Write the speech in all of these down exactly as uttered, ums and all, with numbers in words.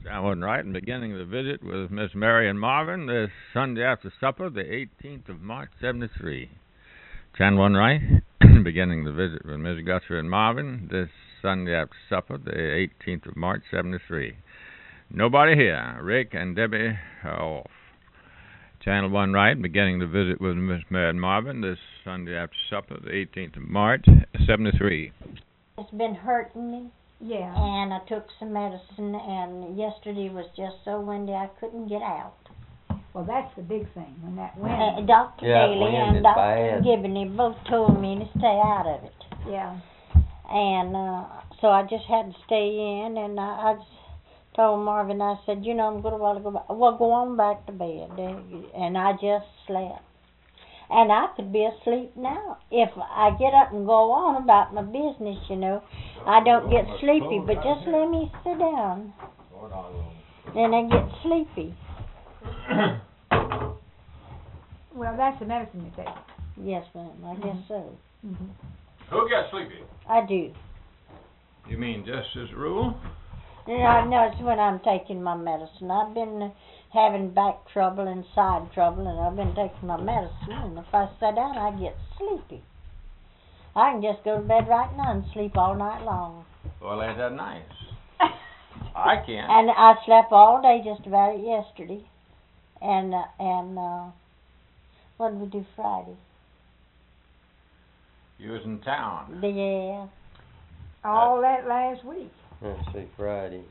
I wasn't right in beginning the visit with Miss Mary and Marvin this Sunday after supper, the eighteenth of March, seventy-three. Chan one right, beginning the visit with Miss Guthrie and Marvin this Sunday after supper, the eighteenth of March, seventy-three. Nobody here. Rick and Debbie are off. Channel one right, beginning the visit with Miss Mary and Marvin this Sunday after supper, the eighteenth of March, seventy-three. It's been hurting me. Yeah. And I took some medicine, and yesterday was just so windy I couldn't get out. Well, that's the big thing, when that wind... Uh, Doctor Yeah, Daly wind and is Doctor bad. Gibney both told me to stay out of it. Yeah. And uh, so I just had to stay in, and I, I just told Marvin, I said, you know, I'm going to want to go back. Well, go on back to bed. And I just slept. And I could be asleep now. If I get up and go on about my business, you know, I don't get sleepy, but just let me sit down. Then I get sleepy. Well, that's the medicine you take. Yes, ma'am, I Mhm. guess so. Mm-hmm. Who gets sleepy? I do. You mean just as a rule? I know it's when I'm taking my medicine. I've been having back trouble and side trouble, and I've been taking my medicine, and if I sit down, I get sleepy. I can just go to bed right now and sleep all night long. Well, ain't that nice? I can't. And I slept all day just about it yesterday. And, uh, and, uh, what did we do Friday? You was in town. Yeah. All that last week. Let's see, Friday,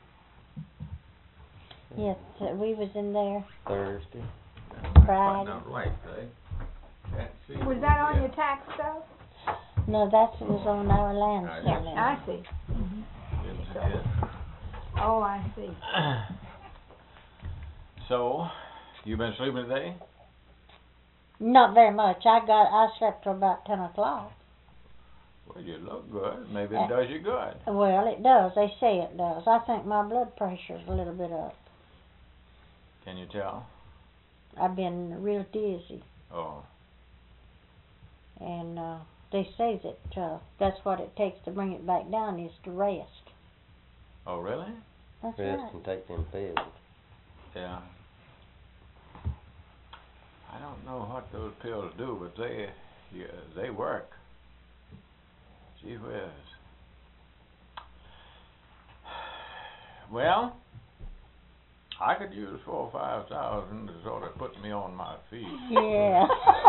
Yes, uh, we was in there Thursday. Friday. Not right, eh? Can't see Was it that on yet. your tax stuff? No, that was on our land I selling. I see. Mm-hmm. Yes, it is. Oh, I see. So, you been sleeping today? Not very much. I got, I slept till about ten o'clock. Well, you look good. Maybe Uh, it does you good. Well, it does. They say it does. I think my blood pressure's a little bit up. Can you tell? I've been real dizzy, Oh, and uh, they say that uh, that's what it takes to bring it back down is to rest. oh, really? That's Rest right. and take them pills. Yeah. I don't know what those pills do, but they, yeah, they work. Gee whiz. Well, I could use four or five thousand to sort of put me on my feet. Yeah.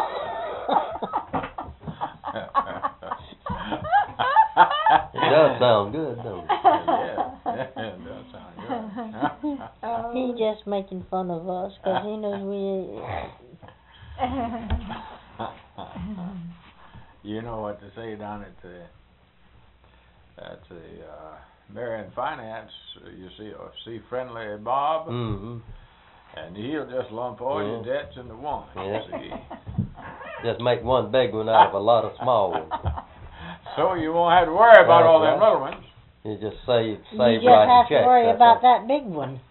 It does sound good, don't it? Yeah, it does sound good. Oh. He just making fun of us because he knows we. You know what to say down at the at the uh, Marion Finance. uh, You see, uh, see friendly Bob, Mm-hmm. and he'll just lump all your Yeah. debts into one. Yeah. See. Just make one big one out of a lot of small ones. So you won't have to worry about That's all them right. little ones. You just save, You save just writing have to checks. worry that's about all. that big one.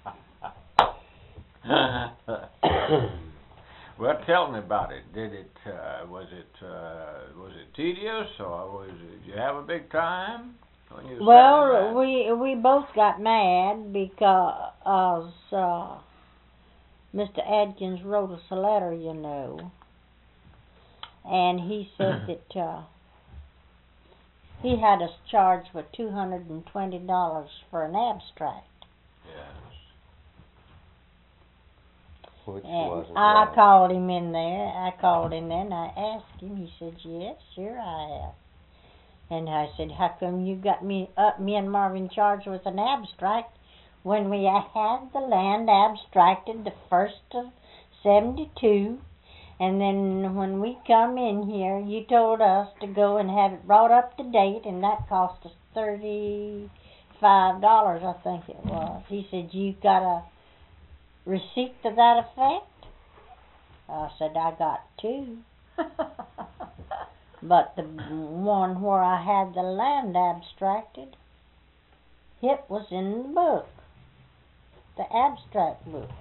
Well, tell me about it. Did it uh, was it uh, was it tedious, or was it, did you have a big time when you was Well, studying we we both got mad because uh, Mister Adkins wrote us a letter, you know, and he said that uh, he had us charged for two hundred and twenty dollars for an abstract. that? Yes. Which And wasn't I right. called him in there. I called in there and I asked him. He said, "Yes, sure I have." And I said, "How come you got me up, me and Marvin charged with an abstract when we had the land abstracted the first of seventy-two, and then when we come in here, you told us to go and have it brought up to date, and that cost us thirty-five dollars, I think it was." He said, "You got a receipt to that effect?" I said, "I got two. But the one where I had the land abstracted, it was in the book, the abstract book."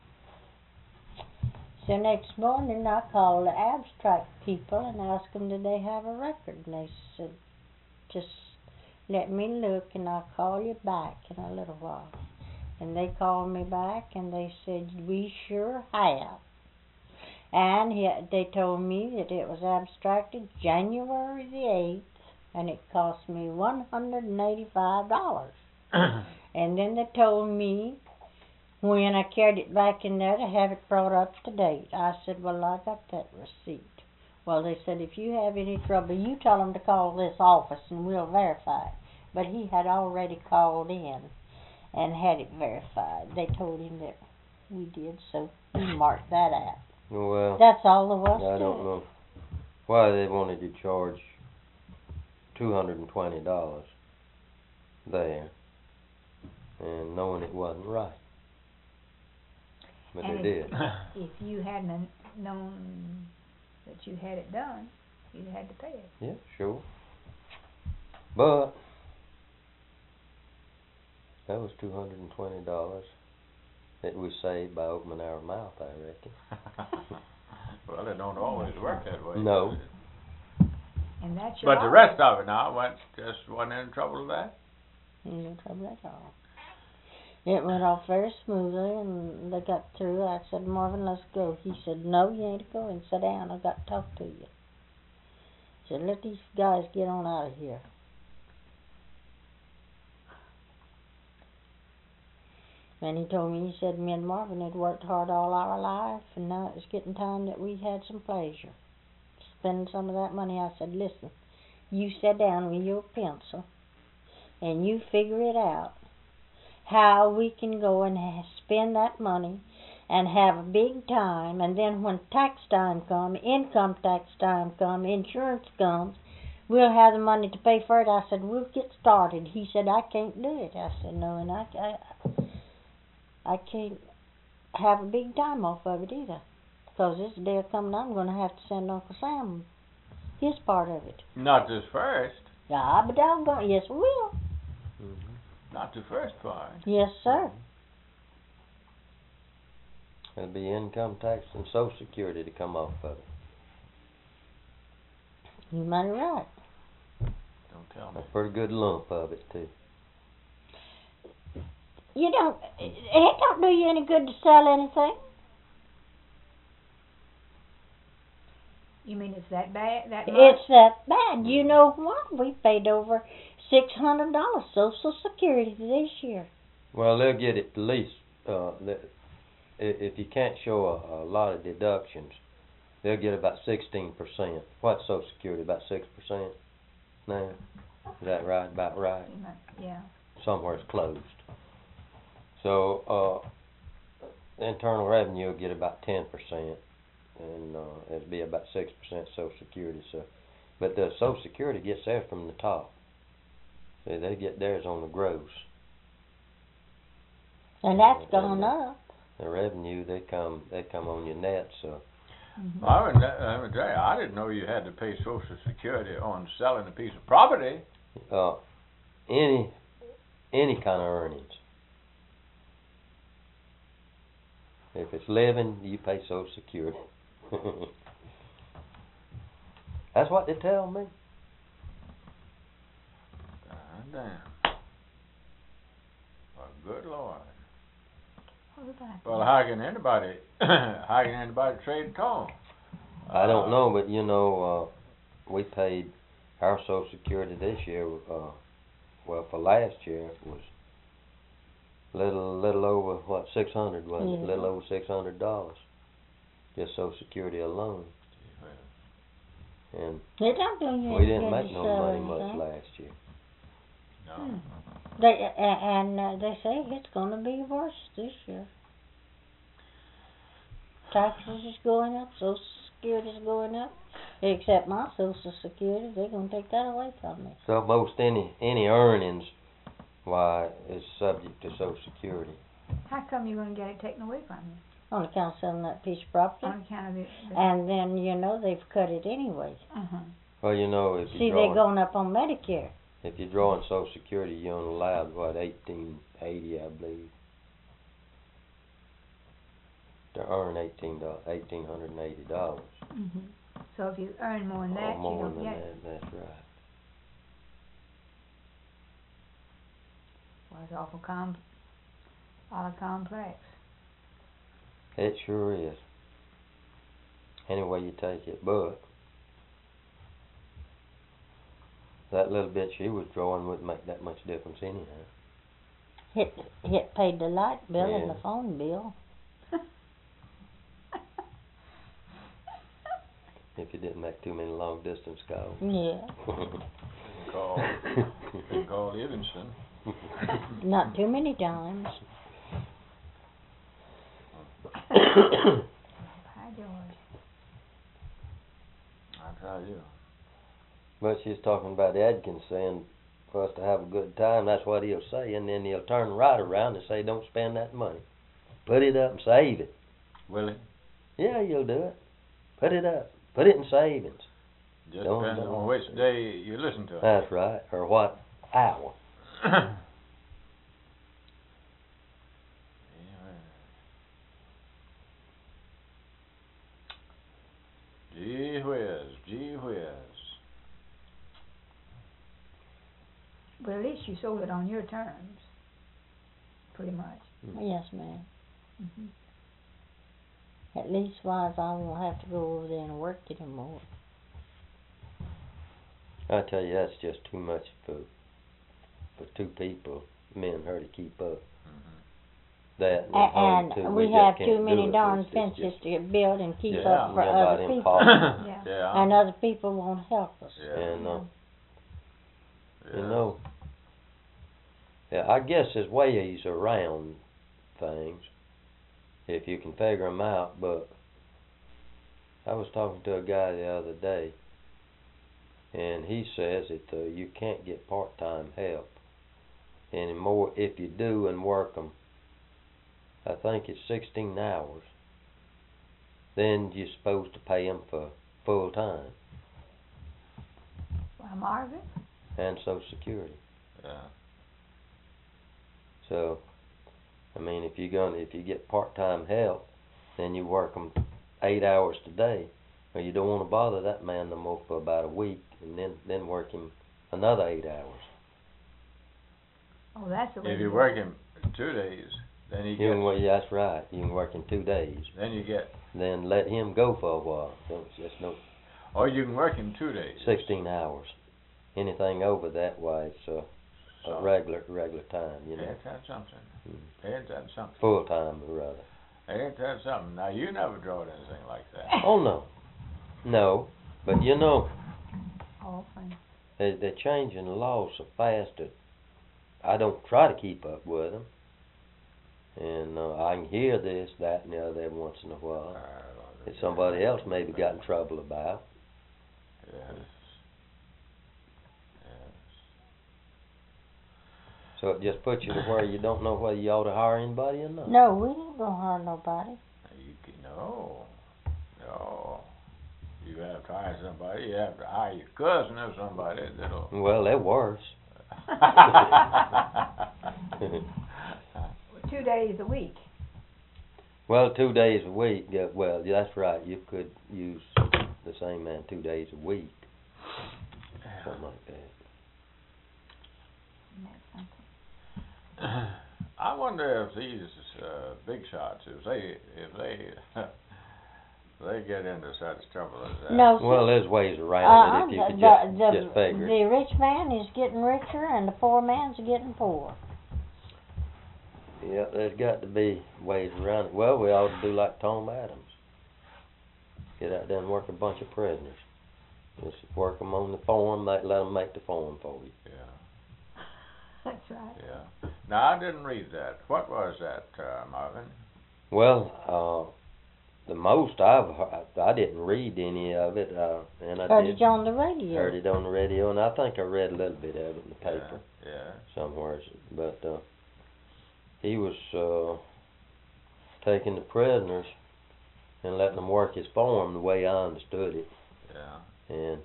So next morning I called the abstract people and asked them did they have a record, and they said, "Just let me look and I'll call you back in a little while." And they called me back and they said, we sure have. And he, they told me that it was abstracted January the eighth, and it cost me one hundred eighty-five dollars. And then they told me when I carried it back in there to have it brought up to date. I said, well, I got that receipt. Well, they said, if you have any trouble, you tell them to call this office and we'll verify it. But he had already called in and had it verified. They told him that we did, so he marked that out. Well, That's all there was I to don't it. know why they wanted to charge two hundred and twenty dollars there, and knowing it wasn't right. But And they if- did. If you hadn't known that you had it done, you'd had to pay it. Yeah, sure. But that was two hundred and twenty dollars that we saved by opening our mouth, I reckon. Well, it don't always work that way. No. does it? And that's your But the fault. rest of it now, went, just wasn't any trouble with that? No trouble at all. It went off very smoothly, and they got through. I said, Marvin, let's go. He said, no, you ain't going. Sit down. I got to talk to you. I said, let these guys get on out of here. And he told me, he said, me and Marvin had worked hard all our life, and now it was getting time that we had some pleasure. Spending some of that money. I said, listen, you sit down with your pencil, and you figure it out, how we can go and ha- spend that money and have a big time, and then when tax time comes, income tax time comes, insurance comes, we'll have the money to pay for it. I said, we'll get started. He said, I can't do it. I said, no, and I, I, I can't have a big time off of it either, because this day coming, I'm going to have to send Uncle Sam his part of it. Not this first. Yeah, but doggone, yes, we will. Mm-hmm. Not the first part. Yes, sir. It'll be income tax and Social Security to come off of it. You mighty right. Don't tell me. A pretty good lump of it, too. You don't, it don't do you any good to sell anything. You mean it's that bad? That much? It's that bad. You know what? We paid over six hundred dollars Social Security this year. Well, they'll get it at least, uh, the, i- if you can't show a, a lot of deductions, they'll get about sixteen percent. What's Social Security, about six percent now? Is that right, about right? Yeah. Somewhere it's closed. So, uh, the Internal Revenue will get about ten percent, and uh, it'll be about six percent Social Security. So, but the Social Security gets theirs from the top. See, they get theirs on the gross. And that's Yeah, gone and, uh, up. The revenue, they come, they come on your net. So, Mm-hmm. Marvin, let let me tell you, I didn't know you had to pay Social Security on selling a piece of property. uh, any any kind of earnings. If it's living, you pay Social Security. That's what they tell me. God damn. Well, good Lord. What was that? Well, how can anybody, how can anybody trade at all? I don't know, but you know, uh, we paid our Social Security this year. Uh, well, for last year it was little, little over what six hundred was it? Yeah. Little over six hundred dollars, just Social Security alone. And They don't do you we any didn't good make to no sell money much anything. last year. No. Hmm. They, uh, and uh, they say it's going to be worse this year. Taxes is going up, Social Security is going up. Except my Social Security, they're going to take that away from me. So most any any earnings, why, is subject to Social Security. How come you're going to get it taken away from you? On account of selling that piece of property. On account of the... the And then, you know, they've cut it anyway. uh-huh. Well, you know, if See, you're they're drawing, going up on Medicare. if you're drawing Social Security, you're only allowed what eighteen eighty, I believe, to earn eighteen dollars, eighteen hundred and eighty dollars. Mm-hmm. So if you earn more than that, or more you don't than get that. it. That's right. Well, it's awful com- Lot of complex. It sure is. Any way you take it, but that little bit she was drawing wouldn't make that much difference anyhow. Hit, hit paid the light bill and Yeah. the phone bill. If you didn't make too many long distance calls. Yeah. Call, call Livingston. Not too many times. Hi, George. I tell you. But she's talking about Adkins saying for us to have a good time, that's what he'll say, and then he'll turn right around and say, don't spend that money. Put it up and save it. Will he? Yeah, you'll do it. Put it up. Put it in savings. Just Don't- depends don't- on which day you listen to it. That's right. Or what hour. Gee whiz, gee whiz. But at least you sold it on your terms. Pretty much. Yes, ma'am. Mm-hmm. At least wise I won't have to go over there and work anymore. I tell you, that's just too much for for two people, me and her, to keep up. That and, A- home, too. and we we just have can't too do many it. darn It's- it's fences just- to build and keep Yeah, up for nobody other people. impossible. Yeah. Yeah. And other people won't help us. Yeah. And uh, yeah. you know, yeah, I guess there's ways around things if you can figure them out. But I was talking to a guy the other day, and he says that uh, you can't get part-time help anymore. If you do and work them, I think it's sixteen hours, then you're supposed to pay them for full time Well, Margaret? and Social Security. Yeah. So, I mean, if you're gonna if you get part-time help, then you work them eight hours today, or you don't want to bother that man no more for about a week, and then then work him another eight hours. Oh, that's the way If to you do work it. him two days, then he You can, gets, well, yeah, that's right. You can work him two days, then you get, then let him go for a while. Don't just no or you can work him two days. sixteen hours. Anything over that, why it's uh, So, a regular regular time, you know, ain't that something? Mm. Ain't that something? full time rather. Ain't that something? Now, you never drawed anything like that. Oh no, no, but you know. Oh, fine. They, they're changing the laws so fast that I don't try to keep up with them. And uh, I can hear this, that, and the other every once in a while that somebody else maybe got in trouble about. Yes. Yes. So it just puts you to where you don't know whether you ought to hire anybody or not. No, we ain't gonna hire nobody. You can, no, no. You have to hire somebody. You have to hire your cousin or somebody that'll. Well, they're worse. Two days a week. Well, two days a week. Yeah, well, yeah, that's right. You could use the same man two days a week, something like that. That's something. I wonder if these uh, big shots, if they, if they, they get into such trouble as that. No, Well, there's ways around uh, it if you could the, just the, just figure it. the rich man is getting richer and the poor man's getting poor. Yeah, there's got to be ways around it. Well, we ought to do like Tom Adams. Get out there and work a bunch of prisoners. Just work them on the form, let, let them make the form for you. Yeah, That's right. yeah. Now, I didn't read that. What was that, uh, Marvin? Well, uh, the most I've heard, I didn't read any of it, uh, and I Heard did it on the radio. heard it on the radio, and I think I read a little bit of it in the paper Yeah, yeah. somewhere. But uh, he was uh, taking the prisoners and letting them work his farm the way I understood it. Yeah. And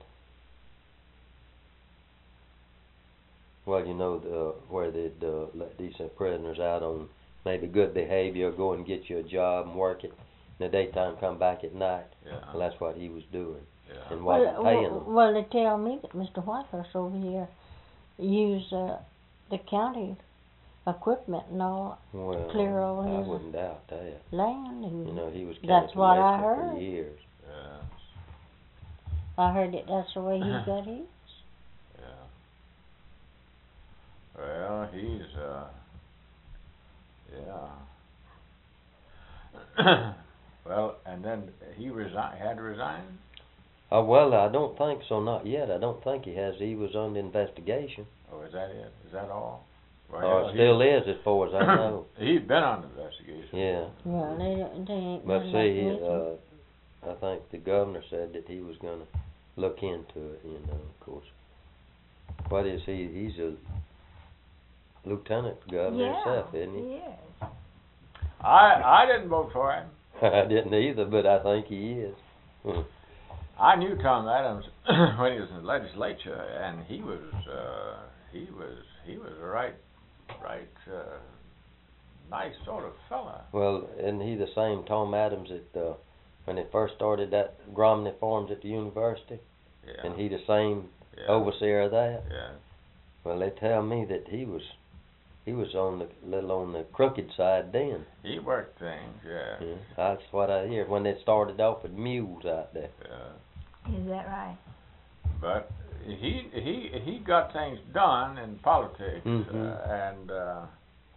well, you know, the, where they'd uh, let these uh, prisoners out on maybe good behavior, go and get you a job and work it. In the daytime, come back at night. Yeah. Well, that's what he was doing, Yeah. and wasn't well, paying well, them. well, they tell me that Mister Whitehurst over here used uh, the county equipment and all, Well, clear all I his wouldn't doubt that. land, and You know, he was That's county what I commissioner for heard. years. Yeah, I heard that that's the way he got his. yeah. Well, he's, uh, yeah. Well, and then he resigned, had to resign? Uh, well, I don't think so, not yet. I don't think he has. He was under investigation. Oh, is that it? Is that all? Well, Or he- still is, as far as I know. He'd been on investigation. Yeah. Well, they don't, they ain't But done see, nothing with him. uh, I think the governor said that he was gonna look into it, you know, of course. What is he? He's a lieutenant governor Yeah, himself, isn't he? he is. I, I didn't vote for him. I didn't either, but I think he is. Hmm. I knew Tom Adams when he was in the legislature, and he was, uh, he was, he was a right, right, uh, nice sort of fella. Well, isn't he the same Tom Adams that, uh, when they first started that Gromney Farms at the university? Yeah. And he the same yeah. overseer of that? Yeah. Well, they tell me that he was, he was on the little on the crooked side then. He worked things, yeah. Yeah, that's what I hear when they started off with mules out there. Yeah. Is that right? But he he he got things done in politics, Mhm. uh, and uh,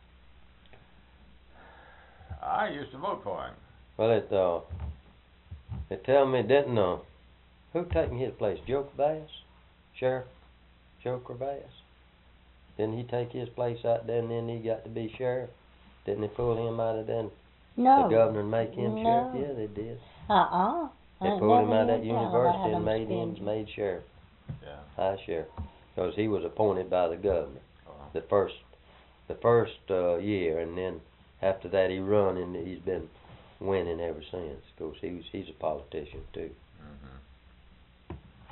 I used to vote for him. Well, it uh, they tell me didn't uh, who taking his place? Joe Bass, Sheriff Joe Bass. Didn't he take his place out there, and then he got to be sheriff? Didn't they pull him out of then? No. The governor and make him No. sheriff? Yeah, they did. Uh-uh. They I pulled him never out of that did tell university about and made Adams him Spencer. made sheriff, Yeah. high sheriff, because he was appointed by the governor Oh. the first the first uh, year, and then after that he run, and he's been winning ever since. Of course, he was he's a politician too. hmm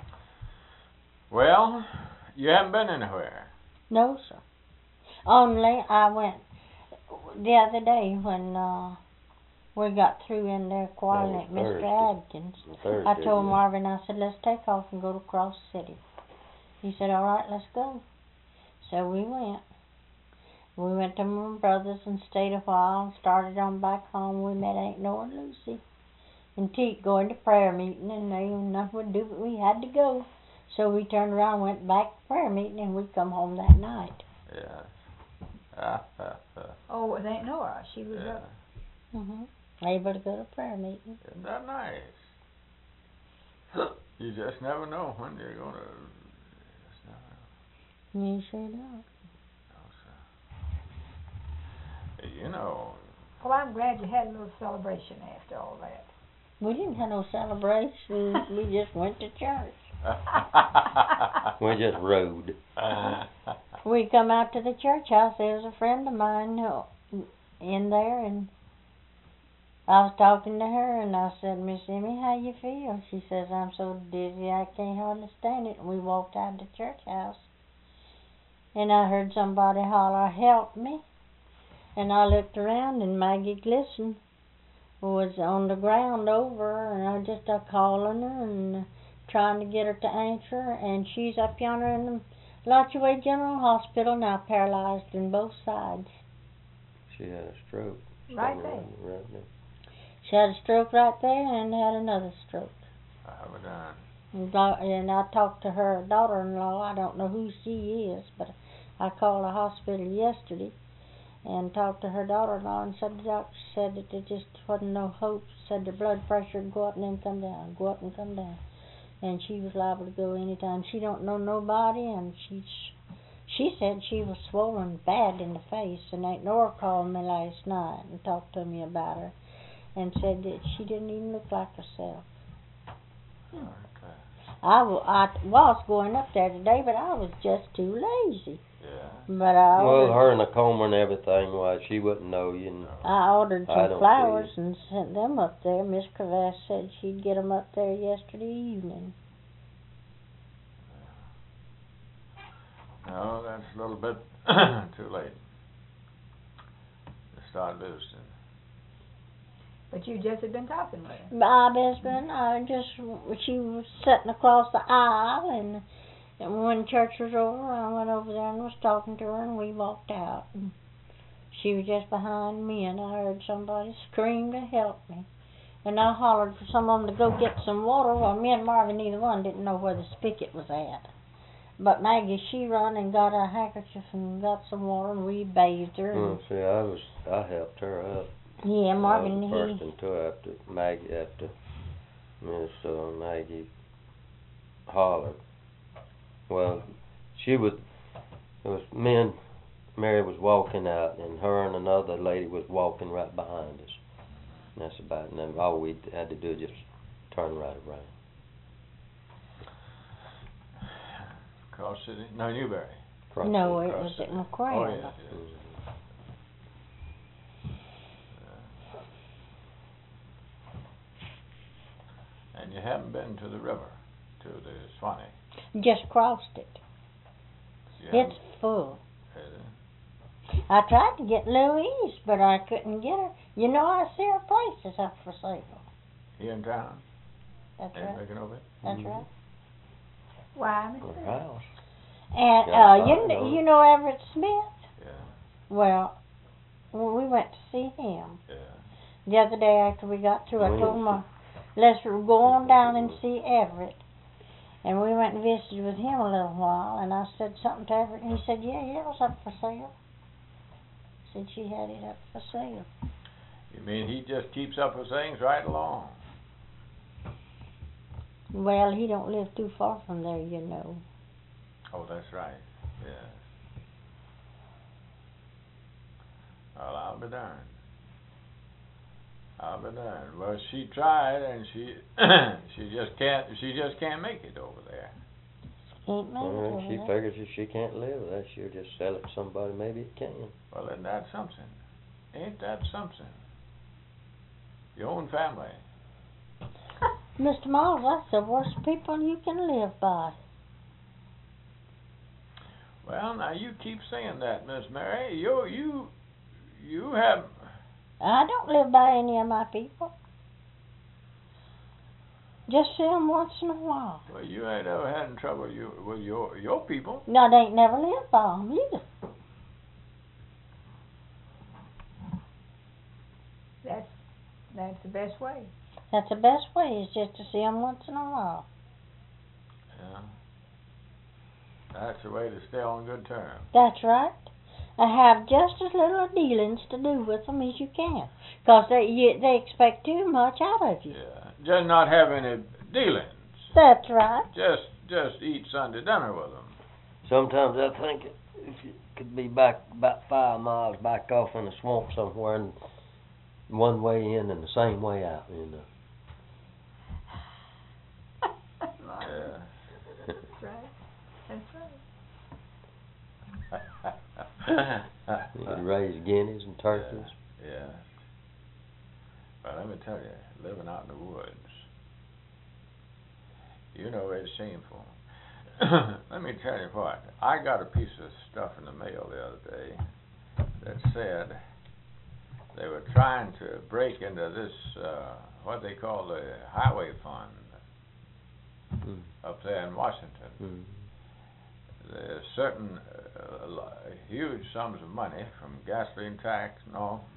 Well, you haven't been anywhere. No, sir. Only I went the other day when uh, we got through in there quarreling at That was Mister Thursday. Adkins. On Thursday, I told yeah. Marvin, I said, let's take off and go to Cross City. He said, all right, let's go. So we went. We went to my brother's and stayed a while and started on back home. We met Aunt Nora and Lucy and Teet going to prayer meeting, and they nothing would do but we had to go. So we turned around and went back to prayer meeting, and we come home that night. Yeah. Ah, ah, ah. Oh, with Aunt Nora. She was Yeah. up. Mm-hmm. Able to go to prayer meeting. Isn't that nice? You just never know when you're gonna. You just never know. You sure don't. So, you know. Well, I'm glad you had a little celebration after all that. We didn't have no celebration. We just went to church. We just rode. We come out to the church house. There was a friend of mine who, in there, and I was talking to her, and I said, Miss Emmy, how you feel? She says, I'm so dizzy I can't hardly stand it. And we walked out of the church house, and I heard somebody holler, help me. And I looked around, and Maggie Glisson was on the ground over her, and I just uh, calling her and uh, trying to get her to answer, and she's up yonder in the Lotchaway General Hospital now, paralyzed in both sides. She had a stroke. Right Standing there. Right there. She had a stroke right there and had another stroke. How we done? And, do- and I talked to her daughter-in-law. I don't know who she is, but I called the hospital yesterday and talked to her daughter-in-law, and said the doctor said that there just wasn't no hope. Said the blood pressure would go up and then come down, go up and come down. And she was liable to go anytime. She don't know nobody, and she's, she said she was swollen bad in the face. And Aunt Nora called me last night and talked to me about her, and said that she didn't even look like herself. Okay. I, w- I was going up there today, but I was just too lazy. Yeah. But I Well, ordered, her and the coma and everything, why she wouldn't know you. And I ordered I some don't flowers and sent them up there. Miss Crevasse said she'd get them up there yesterday evening. No, that's a little bit too late to start visiting. But you just had been talking with her. My husband, I just, she was sitting across the aisle, and, and when church was over, I went over there and was talking to her, and we walked out. And She was just behind me, and I heard somebody scream to help me. And I hollered for some of them to go get some water. Well, me and Marvin, neither one didn't know where the spigot was at. But Maggie, she run and got a handkerchief and got some water, and we bathed her. Mm, And see, I was, I helped her up. yeah, Marvin, I was the first he. into her after Maggie, after Miss uh, Maggie hollered. Well, she was, it was me and Mary was walking out, and her and another lady was walking right behind us. And that's about it. And then all we had to do was just turn right around. Cross City? No, Newberry. Cross No, it. it Cross was City. at McCrae. Oh, yes, yes. Mhm. And you haven't been to the river, to the Swanee. Just crossed it. You It's haven't- full. is it? I tried to get Louise, but I couldn't get her. You know, I see her place is up for sale. Here in town? That's Ain't right. making over it? That's Mhm. right. Why, Miss Her Mary? house. And Yeah, uh, I you know. kn- you know Everett Smith? Yeah, Well, when we went to see him yeah. the other day after we got through. I When? told him, uh, let's go on down and see Everett. And we went and visited with him a little while, and I said something to Everett, and he said, yeah, yeah, it was up for sale. Said she had it up for sale. You mean he just keeps up with things right along? Well, he don't live too far from there, you know. Oh, that's right, yes. Well, I'll be darned. I'll be darned. Well, she tried, and she she just can't she just can't make it over there. Ain't made it Well, over she there. figures if she can't live with that, she'll just sell it to somebody. Maybe it can. Well, isn't that something? Ain't that something? Your own family. Mister Miles, that's the worst people you can live by. Well, now you keep saying that, Miss Mary. You you you have. I don't live by any of my people. Just see 'em once in a while. Well, you ain't ever had any trouble you with your your people. No, they ain't never lived by 'em either. That's, that's the best way. That's the best way, is just to see 'em once in a while. Yeah. That's the way to stay on good terms. That's right. I have just as little dealings to do with 'em as you can, 'cause they you, they expect too much out of you. Yeah. Just not have any dealings. That's right. Just just eat Sunday dinner with them. Sometimes I think it, if you could be back about five miles back off in the swamp somewhere, and one way in and the same way out, you know. Yeah. That's right. That's right. You could raise guineas and turkeys. Yeah. Yeah. Well, let me tell you, living out in the woods, you know it's shameful. Let me tell you what. I got a piece of stuff in the mail the other day that said they were trying to break into this, uh, what they call the highway fund Mm. up there in Washington. Mm. There's certain uh, lo- huge sums of money from gasoline tax and all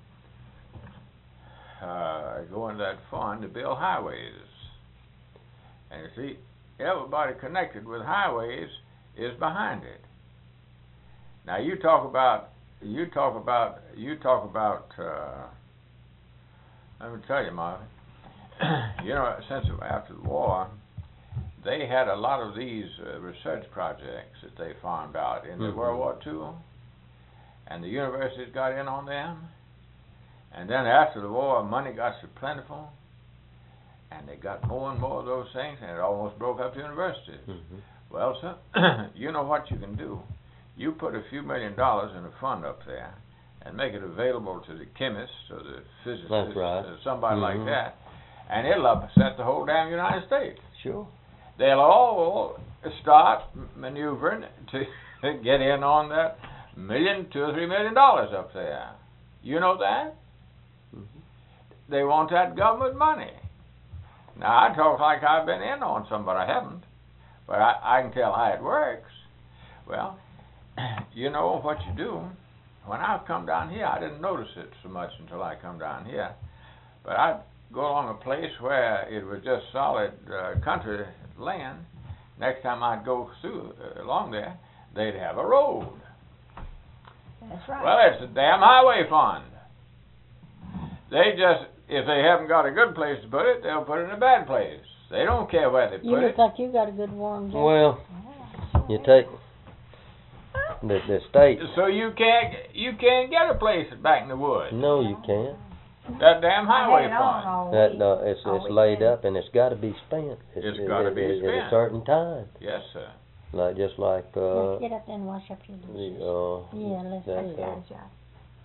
uh, go into that fund to build highways. And you see, everybody connected with highways is behind it. Now you talk about, you talk about, you talk about. Uh, let me tell you, Marty. You know, since after the war, they had a lot of these uh, research projects that they farmed out in the Mhm. World War Two, and the universities got in on them. And then after the war, money got so plentiful, and they got more and more of those things, and it almost broke up the universities. Mhm. Well, sir, you know what you can do? You put a few million dollars in a fund up there, and make it available to the chemists or the physicists, That's right. or somebody like Mhm. that, and it'll upset the whole damn United States. Sure. They'll all start maneuvering to get in on that million, two or three million dollars up there. You know that? Mhm. They want that government money. Now, I talk like I've been in on some, but I haven't. But I, I can tell how it works. Well, you know what you do. when I come down here, I didn't notice it so much until I come down here. But I'd go along a place where it was just solid uh, country land. Next time I'd go through uh, along there, they'd have a road. That's right. Well, it's a damn highway fund. They just, if they haven't got a good place to put it, they'll put it in a bad place. They don't care where they You put look it. like you got a good warm jacket. Well, you take the the state. So you can't you can't get a place back in the woods. No, you can't. That damn highway I had it on fund. all That week. uh, it's all it's week laid long. up and it's got to be spent. It's it- gotta it- be it- at a spent. certain time. Yes, sir. Like just like uh, Let's get up there and wash up your the dishes. uh, Yeah, let's that, do uh, that. Gotcha.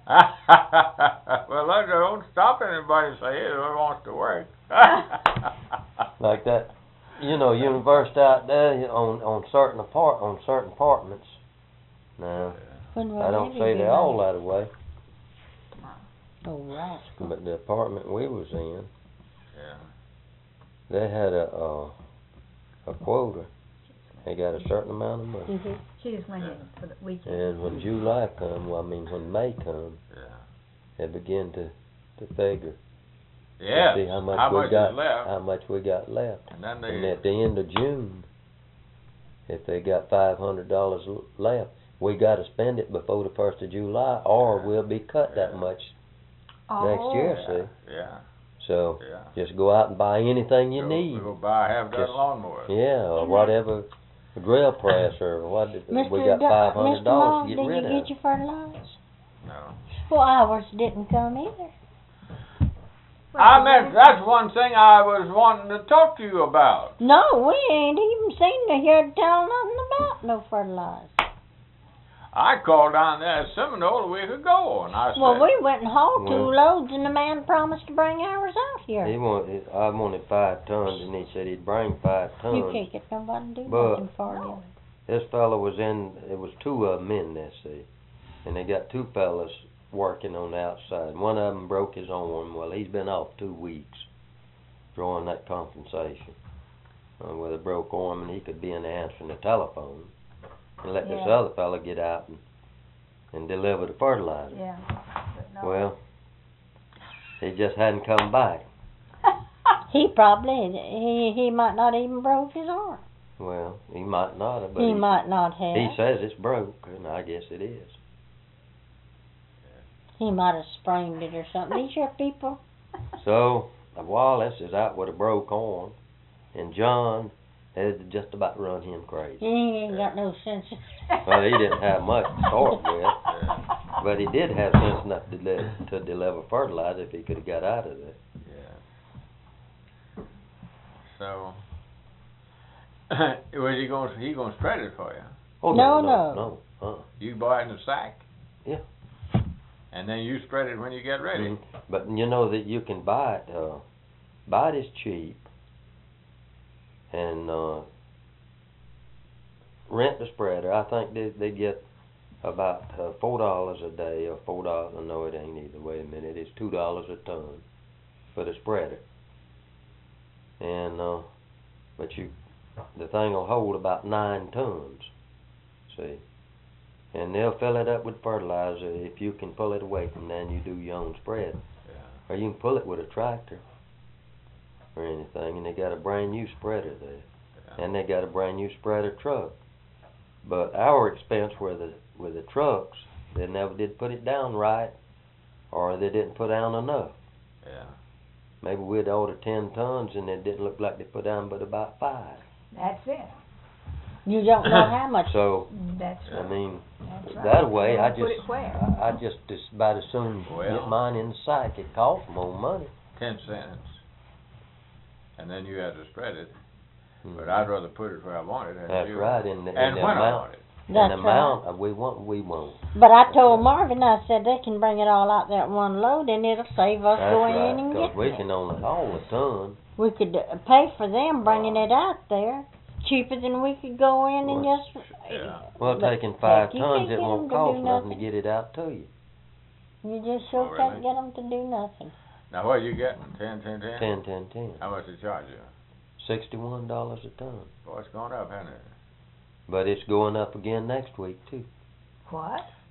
Well, that don't stop anybody saying who wants to work. like that. You know, university out there you know, on on certain apart on certain apartments. Now, When will I don't Libby say be they're all ready? that way, Oh, rascal. but the apartment we was in, Yeah. they had a uh, a quota. They got a certain amount of money. Mhm. She just went in for the weekend. And when July come, well, I mean when May come, Yeah. they begin to to figure to Yes. see how much how we much got, is left? how much we got left. And then And they. at the end of June, if they got five hundred dollars left, we got to spend it before the first of July, or Yeah. we'll be cut that Yeah. much Oh, next year. Yeah. See, Yeah. so Yeah. just go out and buy anything you go, need. Go buy half that Just- lawnmower. Yeah, or Mhm. whatever, a drill press or what. Mister We got Do- five hundred Mister dollars Long, to get did rid you of. get your fertilizer? No. Well, ours didn't come either. I meant that's one thing I was wanting to talk to you about. No, we ain't even seen to hear tell nothing about no fertilizer. I called down there at Seminole a week ago, and I said, Well, we went and hauled two Well- loads, and the man promised to bring ours out here. He wanted, I wanted five tons, and he said he'd bring five tons. You can't get nobody to do But- nothing for you. This fellow was in, it was two of them in there, see, and they got two fellas working on the outside. One of them broke his arm. Well, he's been off two weeks, drawing that compensation uh, with a broke arm, and he could be in there answering the telephone, and let this Yeah. other fella get out and, and deliver the fertilizer. Yeah. But no. Well, he just hadn't come back. He probably he he might not even broke his arm. Well, he might not have, but He he, might not have. he says it's broke, and I guess it is. He might have sprained it or something. These your people. So, Wallace is out with a broke arm, and John had just about run him crazy. He ain't got no sense. Well, he didn't have much to start with, yeah, but he did have sense enough to, de- to deliver fertilizer if he could have got out of there. yeah. So, was he going? He going to spread it for you? Oh, No, no, no, no. no. Uh, You buy it in a sack. Yeah. And then you spread it when you get ready. mhm. But you know that you can buy it. Uh, buy it is cheap, and uh, rent the spreader. I think they they get about uh, four dollars a day or four dollars. No, it ain't either. Wait a minute, it's two dollars a ton for the spreader. And uh, but you, the thing will hold about nine tons. See, and they'll fill it up with fertilizer if you can pull it away from there and you do your own spread, Yeah. or you can pull it with a tractor or anything. And they got a brand new spreader there. Yeah. And they got a brand new spreader truck. But our expense were the with the trucks, they never did put it down right, or they didn't put down enough. Yeah. Maybe we'd order ten tons and it didn't look like they put down but about five. That's it. You don't know how much. So That's I right. mean, That's right. that way You I wanna put just it where? I, I just as about as soon Well. get mine in the sack. It costs more money. Ten cents. And then you had to spread it. Mhm. But I'd rather put it where I want it. That's you. right. In the, in And the when I amount, want it. in That's the right. amount uh, we want, we won't. But I told Marvin, I said they can bring it all out there at one load, and it'll save us That's going right. in and 'Cause getting we it. can only haul a ton. We could uh, pay for them bringing it out there cheaper than we could go in and Well, just. Yeah. Well, But, taking five heck, you tons, can't it get won't 'em to cost do nothing to nothing. get it out to you. You just sure Oh, can't really? get them to do nothing. Now what are you getting? Ten, ten, ten? Ten, ten, ten. How much they charge you? Sixty-one dollars a ton. Boy, it's going up, hasn't it? But it's going up again next week too. What?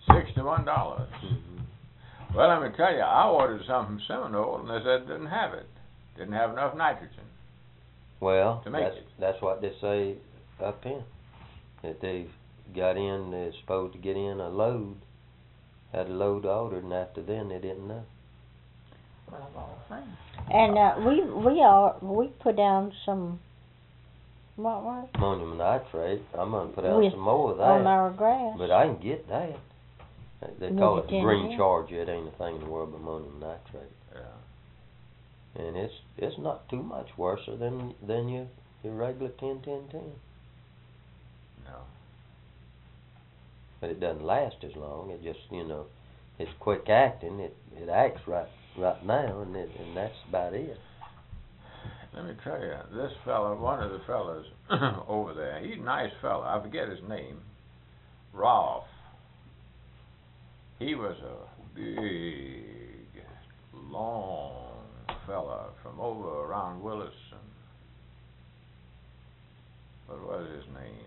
Sixty-one dollars. Mm-hmm. Well, let me tell you, I ordered some from Seminole, and they said it didn't have it. Didn't have enough nitrogen. Well, To make that's it. that's what they say up in. That they got in, they're supposed to get in a load, had a load ordered, and after then they didn't know. Well, of all things. And uh, we we all we put down some. What was it? Ammonium nitrate, I'm gonna put out With- some more of on that, our grass? but I can get that. They With call the it the tin green can? charger. It ain't a thing in the world but ammonium nitrate. Yeah. And it's it's not too much worse than than your your regular ten ten ten. No. But it doesn't last as long. It just, you know, it's quick acting. It it acts right right now, and it, and that's about it. Let me tell you, this fella, one of the fellas over there, he's a nice fella. I forget his name. Rolf. He was a big, long fella from over around Williston. What was his name?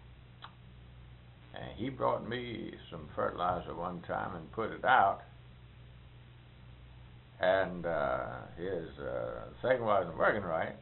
And he brought me some fertilizer one time and put it out. And uh, his uh, thing wasn't working right.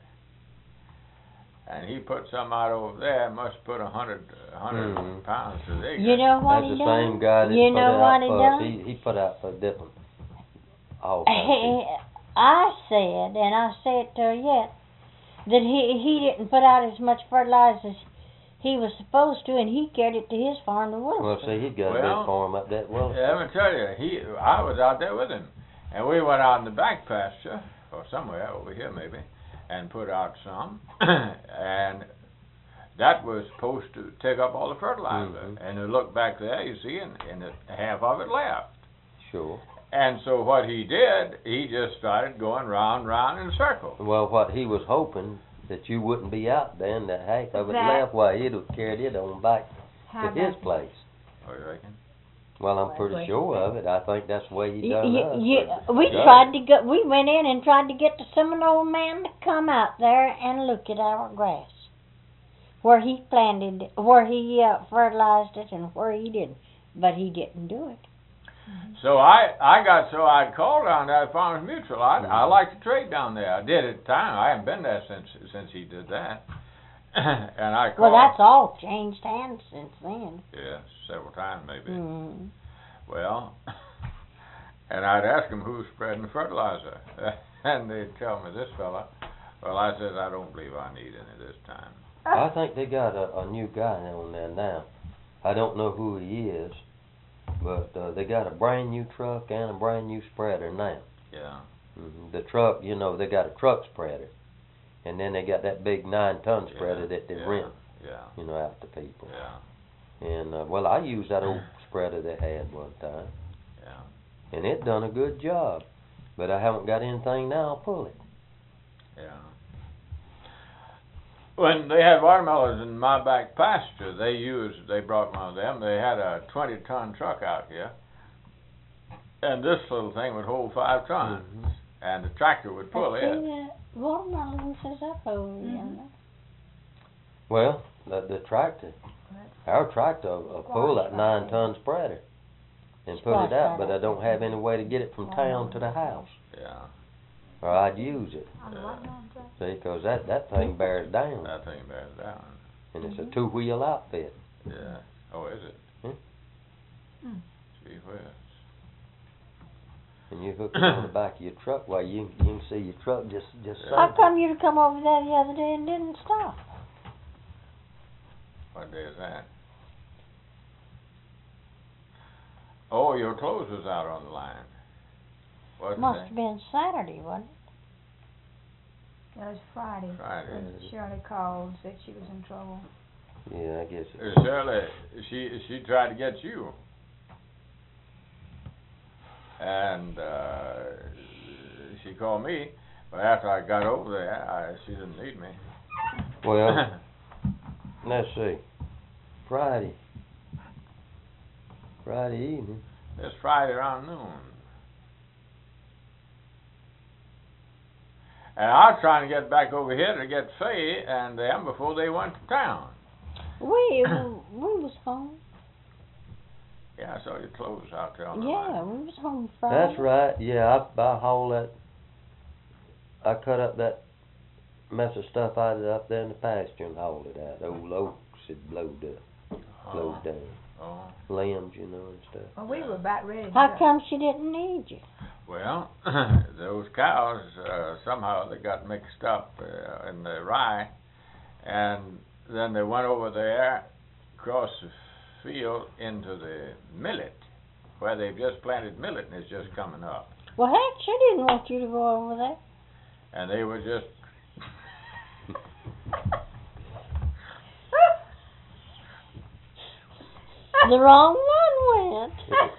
And he put some out over there, must put a hundred, a hundred Mhm. pounds to the acre. You know what That's he the done? same guy that you put know it what out he for done? us. He, he put out for different, all kinds of He, I said, and I say it to her yet, that he he didn't put out as much fertilizer as he was supposed to, and he carried it to his farm to Well, Wilson. see, he's got a Well, big farm up that well. Yeah, let me tell you, he, I was out there with him, and we went out in the back pasture, or somewhere over here maybe, and put out some, and that was supposed to take up all the fertilizer. Mhm. And you look back there, you see, and, and it, half of it left. Sure. And so what he did, he just started going round, round in a circle. Well, what he was hoping that you wouldn't be out there, and that half of it That- left, while he'd have carried it on back How to his about place. What do you reckon? Well, I'm Well, pretty well, sure of it. I think that's the way he Y- done y- us. y- but- we Done tried it. to go. We went in and tried to get the Seminole man to come out there and look at our grass, where he planted, where he uh, fertilized it, and where he didn't. But he didn't do it. So I, I got so I'd called down there at Farmers Mutual. I, I Mhm. like to trade down there. I did at the time. I haven't been there since since he did that. And I Well, called. that's all changed hands since then. Yeah, several times maybe. Mm. Well, and I'd ask them who's spreading the fertilizer, and they'd tell me this fella. Well, I said I don't believe I need any this time. I think they got a, a new guy on there now. I don't know who he is, but uh, they got a brand new truck and a brand new spreader now. Yeah. hmm The truck, you know, they got a truck spreader, and then they got that big nine-ton spreader yeah, that they yeah, rent, Yeah. you know, out to people. Yeah. And uh, well, I used that old spreader they had one time, Yeah. and it done a good job. But I haven't got anything now. I'll pull it. Yeah. When they had watermelons in my back pasture, they used, they brought one of them. They had a twenty-ton truck out here, and this little thing would hold five tons, Mhm. and the tractor would pull I it. see the watermelons is up over Mhm. yonder. Well, the, the tractor, our tractor will pull that nine-ton spreader and put it out, but I don't have any way to get it from town to the house, Yeah, or I'd use it. I like that. See, because that, that thing bears down, that thing bears down. and it's a two-wheel outfit. Yeah. Oh, is it? Hmm. Hmm. Gee whiz. And you hook it on the back of your truck, while you, you can see your truck just just. How sunken. come you come over there the other day and didn't stop? What day is that? Oh, your clothes was out on the line. Wasn't Must it? have been Saturday, wasn't it? It was Friday. Friday. When Shirley called, said she was in trouble. Yeah, I guess. Uh, It's, Shirley, she she tried to get you, and uh, she called me. But after I got over there, I, she didn't need me. well, let's see. Friday. Friday evening. It's Friday around noon, and I was trying to get back over here to get Faye and them before they went to town. We we was home. Yeah, I saw your clothes out there on the Yeah, line. we was home Friday. That's right. Yeah, I I hauled that. I cut up that mess of stuff out of it up there in the pasture and hauled it out. Old oaks had blowed up, blowed Oh, down. oh. Limbs, you know, and stuff. Well, we were about ready to How go. come she didn't need you? Well, those cows, uh, somehow they got mixed up uh, in the rye, and then they went over there, across the field into the millet, where they've just planted millet and it's just coming up. Well, heck, she didn't want you to go over there. And they were just The wrong one went.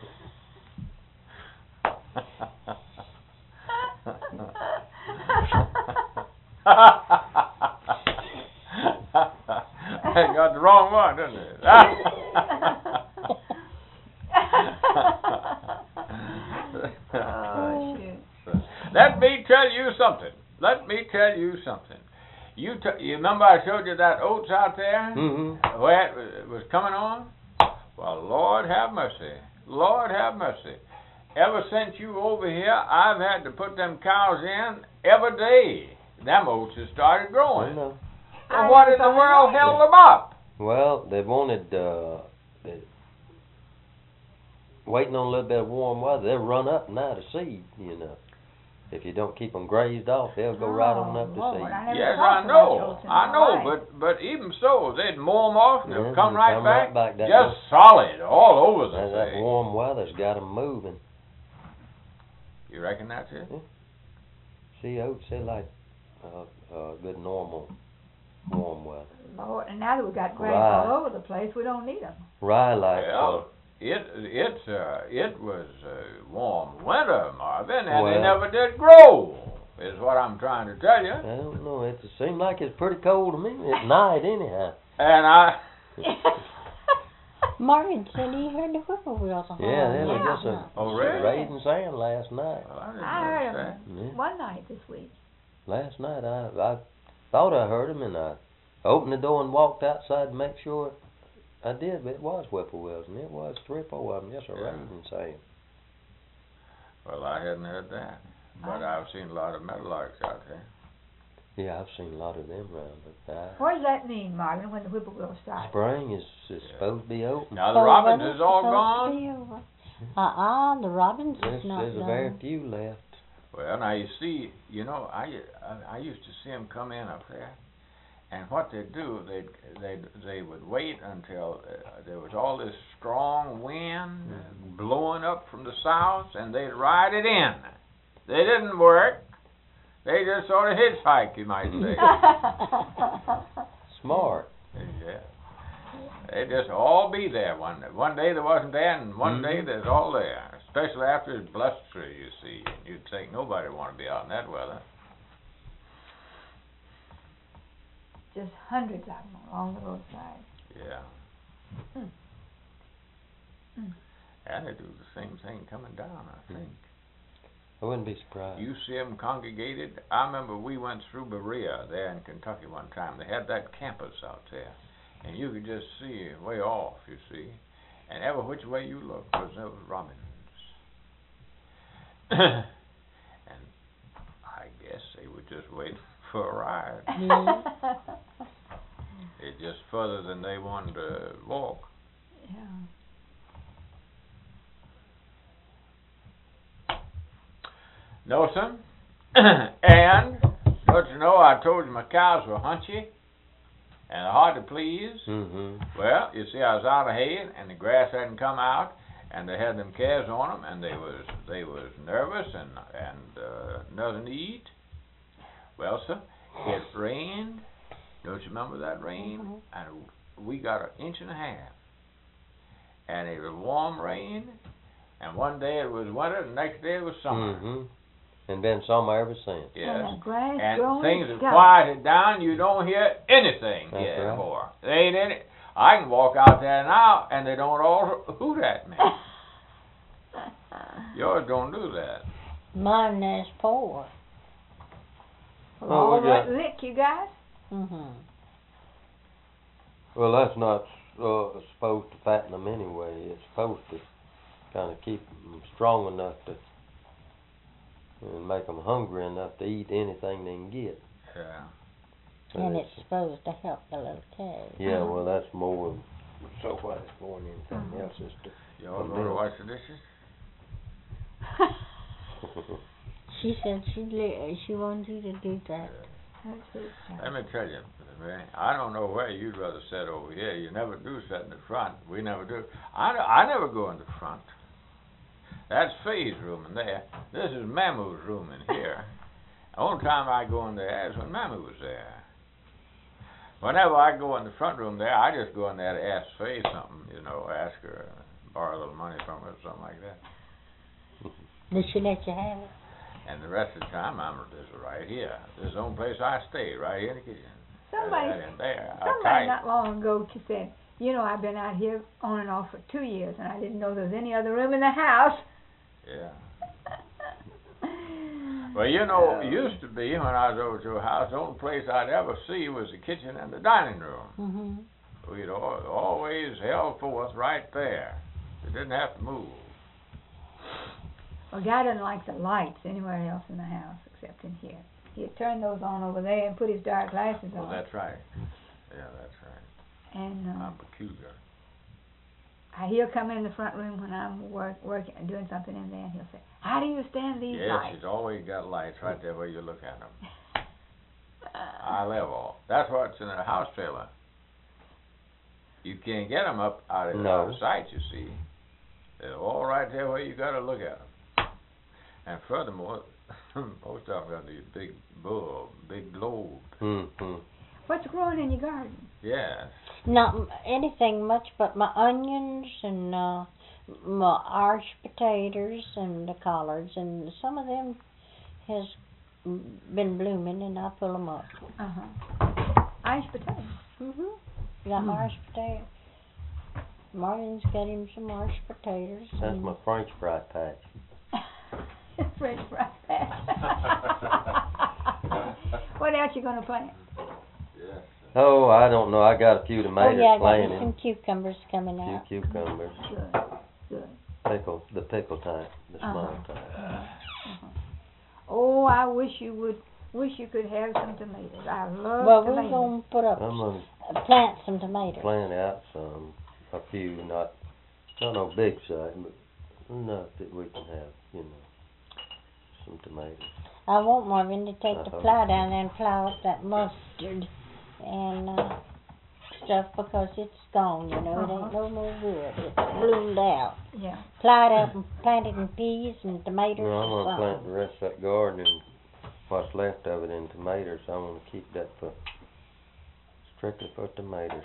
They got the wrong one, didn't they? Oh, shoot. Let me tell you something. Let me tell you something. You t- you remember I showed you that oats out there Mm-hmm. where it was- was coming on? Well, Lord have mercy. Lord have mercy. Ever since you over here, I've had to put them cows in every day. Them oats have started I growing. know. Well, what in the world held them up? Well, they wanted, uh, they, waiting on a little bit of warm weather, they'll run up now to seed, you know. If you don't keep them grazed off, they'll go right on up to Oh, seed. Lord, I never Yes, thought I so know. much oats in I my know, life. but but even so, they'd mow them off and they'd Yeah, come they right come back, right back that just way. solid all over the That, that thing. warm weather's got them moving. You reckon that's it? See, oats, they like uh, uh, good normal warm weather. Lord, and now that we've got grass Right. all over the place, we don't need them. Rye like, Well, it it uh, it was a warm winter, Marvin, and they Well- never did grow. Is what I'm trying to tell you. uh, I don't know, it seemed like it's pretty cold to me at night anyhow. And I, Marvin said he heard the whippoorwills. Yeah, they hauling were out just a now. Oh, really? raising sand last night. well, I didn't I heard notice that. them Yeah. one night this week. Last night I I thought I heard them and I opened the door and walked outside to make sure I did, but it was whippoorwills and it was three or four of them just a Yeah. raising sand. Well, I hadn't heard that, but I've seen a lot of meadowlarks out there. Yeah, I've seen a lot of them around, but uh, What does that mean, Marvin, when the whippoorwill starts? spring is, is Yeah. supposed to be open. Now the So robins when is all supposed gone. to be over? Uh-uh, the robins There's, is not there's a done. very few left. Well, now you see, you know, I, I, I used to see them come in up there, and what they'd do, they they they would wait until uh, there was all this strong wind blowing up from the south, and they'd ride it in. They didn't work. They just sort of hitchhike, you might say. Smart. Yeah. They just all be there one day. One day there wasn't there, and one day Mhm. there's all there. Especially after it's blustery, you see. And you'd think nobody would want to be out in that weather. Just hundreds of them along the roadside. Yeah. Hmm. Hmm. And they do the same thing coming down, I think. I wouldn't be surprised. You see them congregated. I remember we went through Berea there in Kentucky one time. They had that campus out there. And you could just see way off, you see. And every which way you looked was those robins. And I guess they were just waiting for a ride. Yeah. It's just further than they wanted to walk. Yeah. No, son. And, don't you know, I told you my cows were hunchy and hard to please. Mm-hmm. Well, you see, I was out of hay and the grass hadn't come out, and they had them calves on them, and they was they was nervous and and uh, nothing to eat. Well, sir, it rained. Don't you remember that rain? Mhm. And we got an inch and a half, and it was warm rain. And one day it was winter, and the next day it was summer. Mm-hmm. And been summer ever since. Yes. And the grass And growing things have sky. quieted down. You don't hear anything That's yet right. anymore. They ain't any. I can walk out there now, and they don't all hoot at me. Yours don't do that. Mine is poor. Well, Oh, all we right got- lick, you guys. Mm-hmm. Well, that's not uh, supposed to fatten them anyway. It's supposed to kind of keep them strong enough to and make them hungry enough to eat anything they can get. Yeah. But And it's supposed to help the little calves. yeah, well, that's more so what it's more than anything Mhm. else is to. Y'all For going to milk. wash the dishes? She said she li- she wants you to do that. That's good. Let me tell you, man, I don't know where you'd rather sit over here. You never do sit in the front. We never do. I, I never go in the front. That's Faye's room in there. This is Mamu's room in here. The only time I go in there is when Mamu was there. Whenever I go in the front room there, I just go in there to ask Faye something, you know, ask her, borrow a little money from her or something like that. Did she let you have it? And the rest of the time, I'm just right here. This is the only place I stay, right here in the kitchen. Somebody, Right in there. I somebody tight. not long ago she said, you know, I've been out here on and off for two years, and I didn't know there was any other room in the house. Yeah. Well, you know, it used to be when I was over to your house, the only place I'd ever see was the kitchen and the dining room. Mm-hmm. We'd al- always held forth right there. You didn't have to move. Well, Guy doesn't like the lights anywhere else in the house except in here. He'd turn those on over there and put his dark glasses Well, on. that's right. Yeah, that's right. And uh, I'm peculiar. I, he'll come in the front room when I'm work, working, doing something in there, and he'll say, "How do you stand these Yes, lights?" it's always got lights right there where you look at them. I level. That's what's in a house trailer. You can't get them up out of, No. out of sight, you see. They're all right there where you got to look at them. And furthermore, most of them got these big bulbs, big globes. Mm-hmm. What's growing in your garden? Yes. Not m- anything much but my onions and uh, my Irish potatoes and the collards, and some of them has mm, been blooming, and I pull them up. Uh huh. Irish potatoes. Mhm. Got Hmm. Irish potatoes. Marvin's got him some Irish potatoes. That's and my French fry patch. French fry patch. What else you gonna plant? Yes. Oh, I don't know. I got a few Oh tomatoes yeah, I got me planted. some cucumbers coming A out. few cucumbers. Good. Good. Pickle, the pickle type, the small Uh-huh. type. Uh-huh. Oh, I wish you would. Wish you could have some tomatoes. I love Well, we're tomatoes. gonna put up, I'm gonna uh, plant some tomatoes. plant out some, a few, not, not no big size, but enough that we can have, you know, some tomatoes. I want Marvin to take the Uh-huh. plow down there and plow up that mustard and uh, stuff because it's gone, you know. It ain't no more good. It's bloomed out. Yeah. Plow it up and plant it in peas and tomatoes No, I'm or gonna plant something. the rest of that garden and what's left of it in tomatoes. I wanna keep that for, strictly for tomatoes.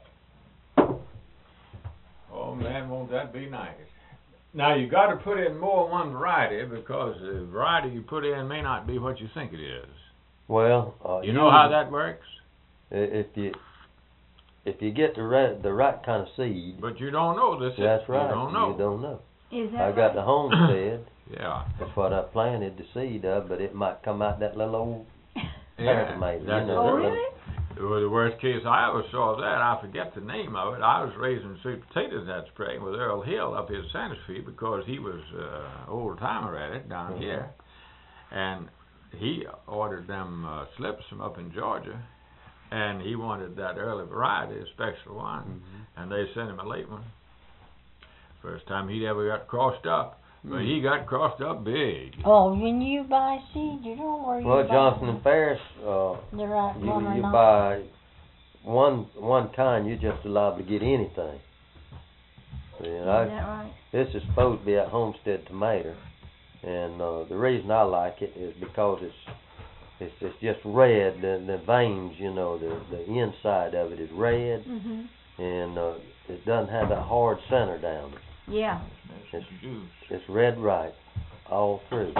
Oh man, won't that be nice? Now you got to put in more than one variety because the variety you put in may not be what you think it is. Well, uh, You know how that works? i- If you, if you get the right, the right kind of seed, But you don't know this. that's right. You don't know. You don't know. Is that I got right? the homestead. Yeah. That's what I planted the seed of, but it might come out that little old pear Yeah. tomato. That's you know, Oh, that really? little- It was the worst case I ever saw that. I forget the name of it. I was raising sweet potatoes that spring with Earl Hill up here at Santa Fe because he was uh, old timer at it down Mhm. here, and he ordered them uh, slips from up in Georgia, and he wanted that early variety, a special one, Mhm. and they sent him a late one. First time he'd ever got crossed up, but he got crossed up big. Oh, when you buy seed, you don't worry Well, about Johnson and Ferris, uh, the right you one or you not. buy one one kind, you're just liable to get anything. You Is know, that right? this is supposed to be a homestead tomato, and uh, the reason I like it is because it's it's it's just red. The the veins, you know, the the inside of it is red, Mhm. and uh, it doesn't have that hard center down it. Yeah. That's the juice. It's red right all through.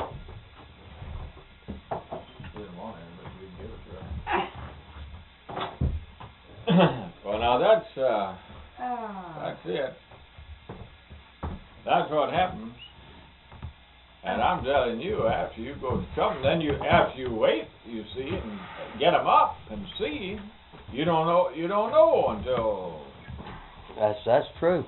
Didn't want it, but we give it to her. Well, now that's uh, Ah. that's it. That's what happens. And I'm telling you, after you go to come, then you after you wait, you see, and get them up and see, you don't know you don't know until That's that's true.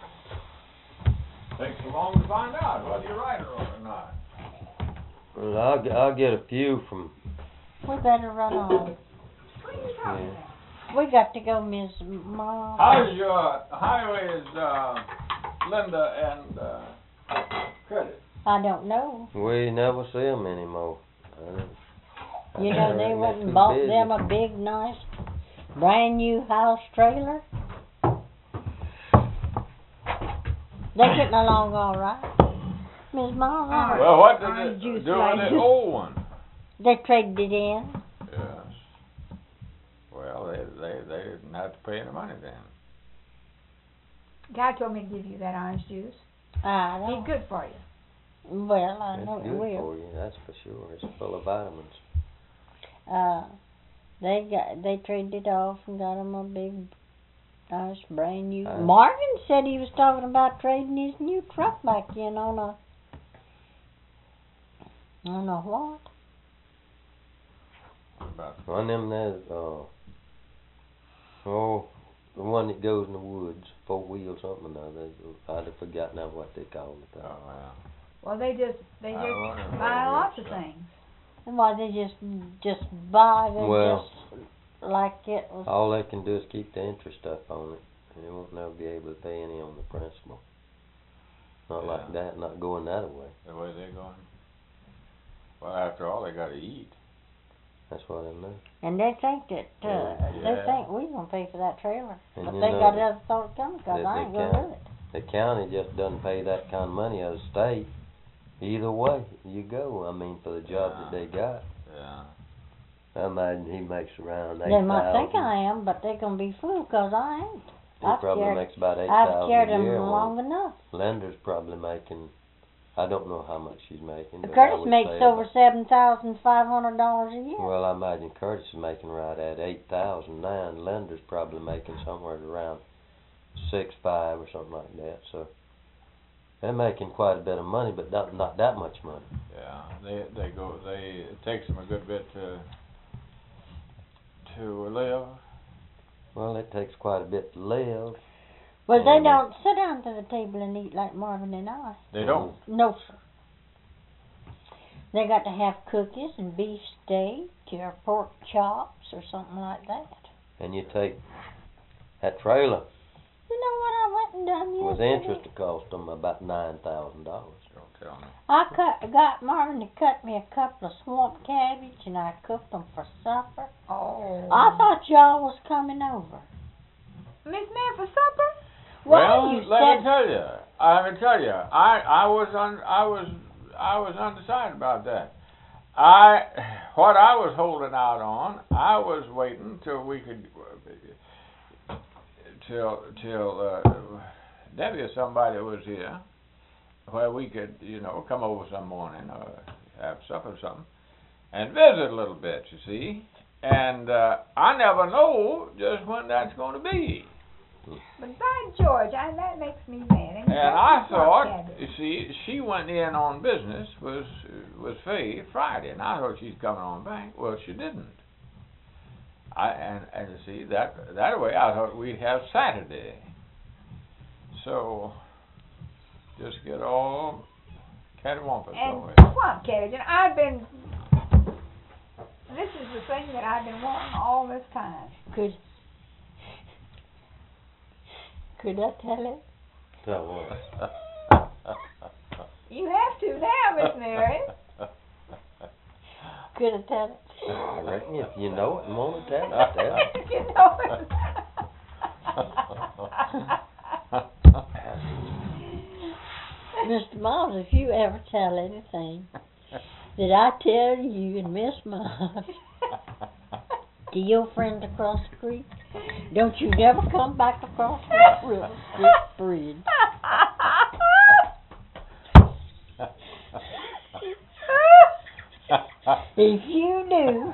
Takes so long to find out whether you're right or not. Well, I'll get, I'll get a few from. We better run on. What are you talking Yeah. about? We got to go, Miss Mom. How's your highways, uh, Linda and uh, Credit? I don't know. We never see them anymore. I don't- You know, They're they too went and busy. bought them a big, nice, brand new house trailer. They're getting along all right. Miss Mom, Uh, Well, what did Orange it juice do with like the this. old one? they traded it in. Yes. Well, they they they didn't have to pay any money then. God told me to give you that orange juice. I It's don't. good for you. Well, I It's know it good will. for you, that's for sure. It's full of vitamins. Uh, they got they traded it off and got him a big, nice, brand new. Uh. Marvin said he was talking about trading his new truck back in on a. On a what? What about One of them there, uh, oh, the one that goes in the woods, four wheel something or another. I'd have forgotten now what they call it. oh well. Well, they just they I just wonder if buy they'll lots get of some. things. And why they just just buy them Well- just like it was. All they can do is keep the interest up on it. They won't never be able to pay any on the principal. Not like Yeah. that, not going that way. The way they're going. Well, after all, they got to eat. That's what I know. And they think that uh, Yeah. they think we gonna pay for that trailer, And but you they know got that- other thoughts coming because that I they ain't gonna can't. do it. The county just doesn't pay that kind of money out of the state. Either way, you go. I mean, for the job Yeah. that they got. Yeah. I imagine he makes around eight They might think thousand. I am, but they're gonna be fooled because I ain't. He I've probably carried- makes about eight I've thousand carried a them year. long Well, enough. Lender's probably making. I don't know how much she's making. But I Curtis would makes say over about- seven thousand five hundred dollars a year. Well, I imagine Curtis is making right at eight thousand now, and Lender's probably making somewhere around six five or something like that. So they're making quite a bit of money, but not not that much money. Yeah. They they go. They it takes them a good bit to to live. Well, it takes quite a bit to live. Well, Yeah, they but- don't sit down to the table and eat like Marvin and I. They don't. No, sir. They got to have cookies and beef steak or pork chops or something like that. And you take that trailer You know what I went and done with yesterday? interest, it cost them about nine thousand dollars. Don't tell me. I cut, got Marvin to cut me a couple of swamp cabbage and I cooked them for supper. Oh. I thought y'all was coming over. Miss Man for supper? Well, well, you let said me tell you. I me tell you. I I was un, I was I was undecided about that. I what I was holding out on. I was waiting till we could till till uh, Debbie or somebody was here, where we could you know come over some morning or have supper or something, and visit a little bit. You see, and uh, I never know just when that's going to be. But by George, I, that makes me mad. And, And I thought, you see, she went in on business was was Faye Friday, and I thought she's coming on back. Well, she didn't. I and and you see that that way I thought we'd have Saturday. So just get all cattywampus And away. swamp cabbage. And I've been. This is the thing that I've been wanting all this time. could could I tell it? Tell what? You have to now, Miss Mary. Could I tell it? I reckon if you know it and want to tell it, tell it. If you know it. Mister Miles, if you ever tell anything that I tell you and Miss Miles to your friends across the creek, don't you never come back across that river, this bridge. If you do,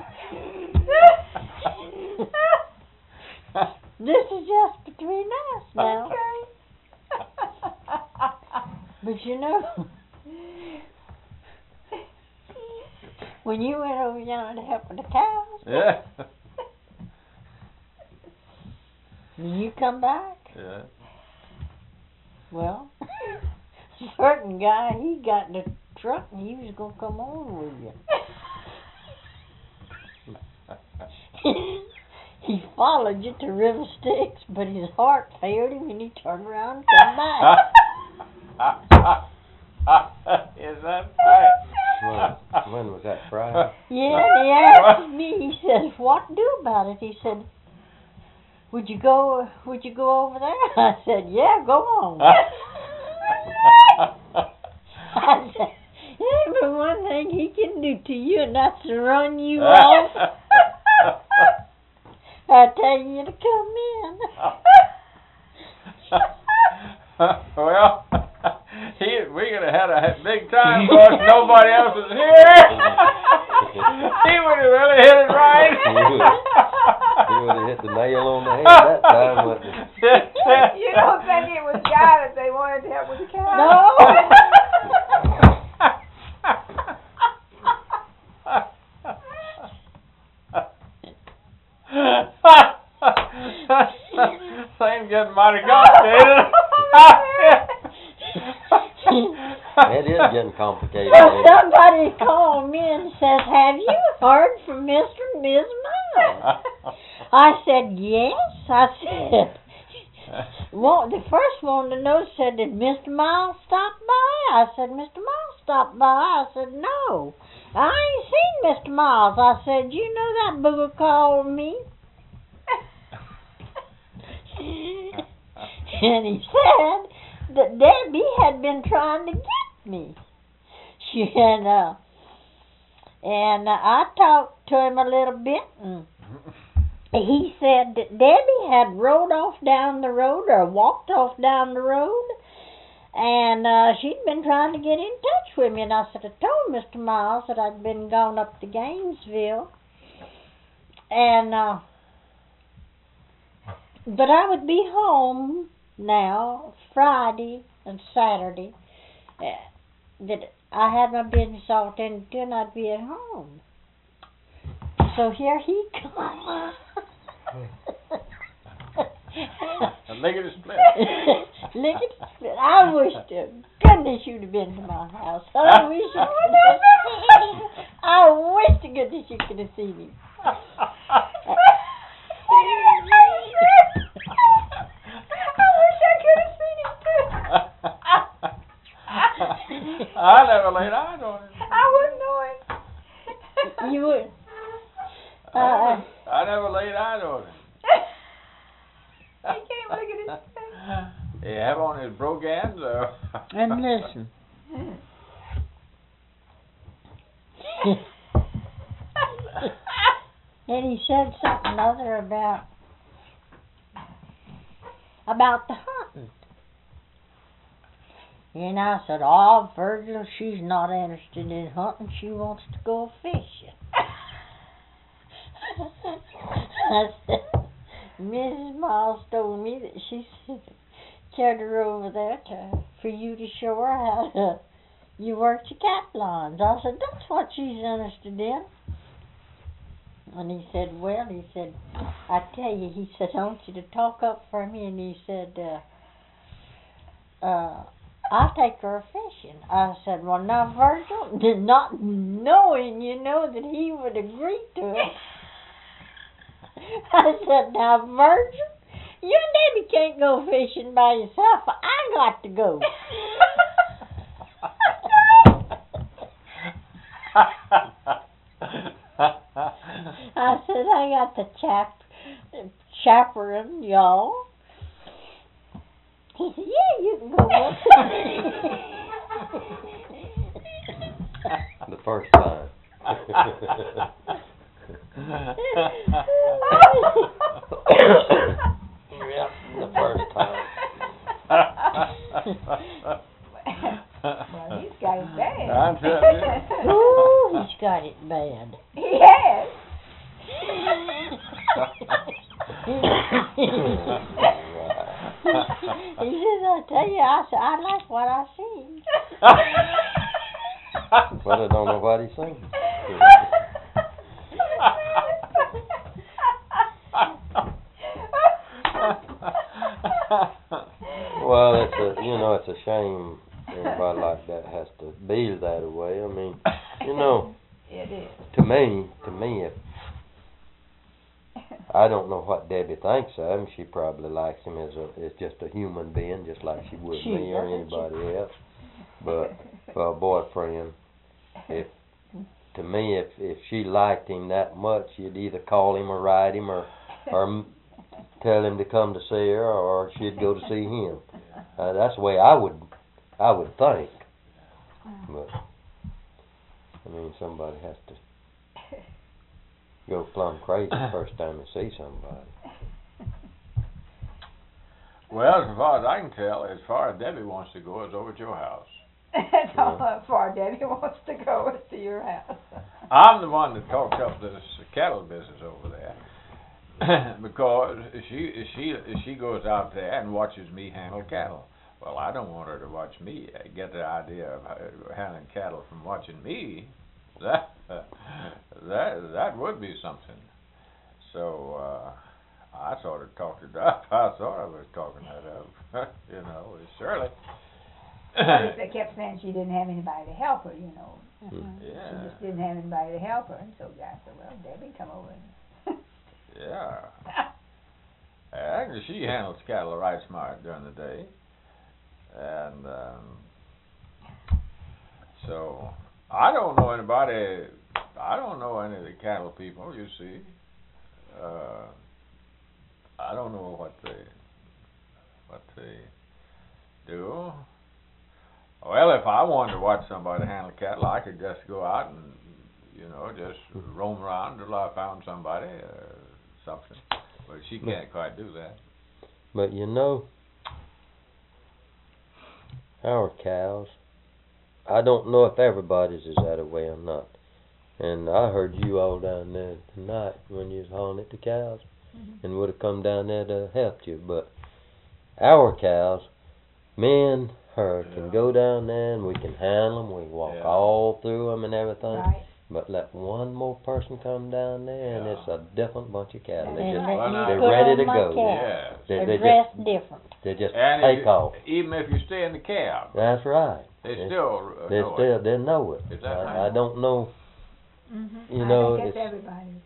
this is just between us now. But you know, when you went over yonder to help with the cows, Yeah. and you come back, Yeah. Well, certain guy, he got in the truck and he was gonna come on with you. He followed you to River Styx, but his heart failed him and he turned around and come back. Is that right? When, when was that, Friday? Yeah, and he asked me, he said, what to do about it? He said, would you go, would you go over there? I said, yeah, go on. I said, yeah, but one thing he can do to you, and that's to run you off. I tell you to come in. Well, he, we could have had a big time, because nobody else was here. He would have really hit it right. He would have hit the nail on the head that time, wouldn't he? You don't think it was God that they wanted to help with the cow? No. Thing's getting mighty complicated. It is getting complicated. Well, somebody called me and says, have you heard from Mister and Miz Miles? I said, yes. I said, well, the first one to know said, did Mister Miles stop by? I said, Mister Miles stopped by. I said, no, I ain't seen Mister Miles. I said, you know that booger called me? And he said that Debbie had been trying to get me. She had, uh, and uh, I talked to him a little bit, and he said that Debbie had rode off down the road or walked off down the road, and uh, she'd been trying to get in touch with me. And I said, I told Mister Miles that I'd been gone up to Gainesville, and uh, but I would be home now Friday and Saturday. Uh, that I had my business all attended to, and I'd be at home. So here he comes. Lickety split. Lickety split. I wish to goodness you'd have been to my house. I wish you could have seen him. I wish to goodness you could have seen him. I never laid eyes on him. I wouldn't know him. You would. Uh, I, never, I never laid eyes on him. He can't look at his face. He have on his brogans, or? and listen. And he said something other about about the hunting. And I said, oh, Virgil, she's not interested in hunting. She wants to go fishing. I said, Missus Miles told me that she carried her over there to, for you to show her how to, you work your cat lines. I said, that's what she's interested in. And he said, well, he said, I tell you, he said, I want you to talk up for me. And he said, uh, uh, I'll take her fishing. I said, well, now, Virgil, not knowing, you know, that he would agree to it. I said, now, Virgil, you and Debbie can't go fishing by yourself. I got to go. I said, I got the chap, chaperone, y'all. He said, yeah, you can go with The first time. Yeah, the first time. Well, he's got it bad. I'm telling you. Ooh, he's got it bad. He has. He says, I tell you, I, said, I like what I seen. But I don't know what he's saying. Well, it's a, you know, blame anybody like that has to be that way. I mean, you know, It is. to me, to me, if I don't know what Debbie thinks of him, she probably likes him as a as just a human being, just like she would She me or does. anybody else. But for a boyfriend, if to me, if if she liked him that much, she'd either call him or write him or or m- tell him to come to see her, or she'd go to see him. Uh, that's the way I would I would think. But I mean, somebody has to go plumb crazy the first time they see somebody. Well, as far as I can tell, as far as Debbie wants to go, is over at your house. That's how far Debbie wants to go is to your house. I'm the one that talks up this cattle business over there, because she she she goes out there and watches me handle cattle. Well, I don't want her to watch me uh, get the idea of uh, handling cattle from watching me. That uh, that that would be something. So uh, I sort of talked it up. I thought I was talking that up. You know, Shirley. Well, they kept saying she didn't have anybody to help her, you know. Mhm. She Yeah. just didn't have anybody to help her, and so God said, well, Debbie, come over. And Yeah. And she handles cattle right smart during the day. And um, so I don't know anybody. I don't know any of the cattle people. You see, uh, I don't know what they what they do. Well, if I wanted to watch somebody handle cattle, I could just go out and, you know, just roam around until I found somebody or something. But she can't quite do that. But you know, our cows, I don't know if everybody's is that way or not. And I heard you all down there tonight when you was hauling at the cows, Mhm. and would have come down there to help you. But our cows, me and her can Yeah. go down there and we can handle them. We walk Yeah. all through them and everything. Right. But let one more person come down there, and Yeah. it's a different bunch of cattle. They And just let Well, me now- put they're ready on to my go. cap. Yes. They, They're they dressed just different. they just And take if you, off. even if you stay in the cab, That's right. they They- still uh, They know still it. they know it. Is that I, right? I don't know. Mhm. You I know, think it's it's- everybody.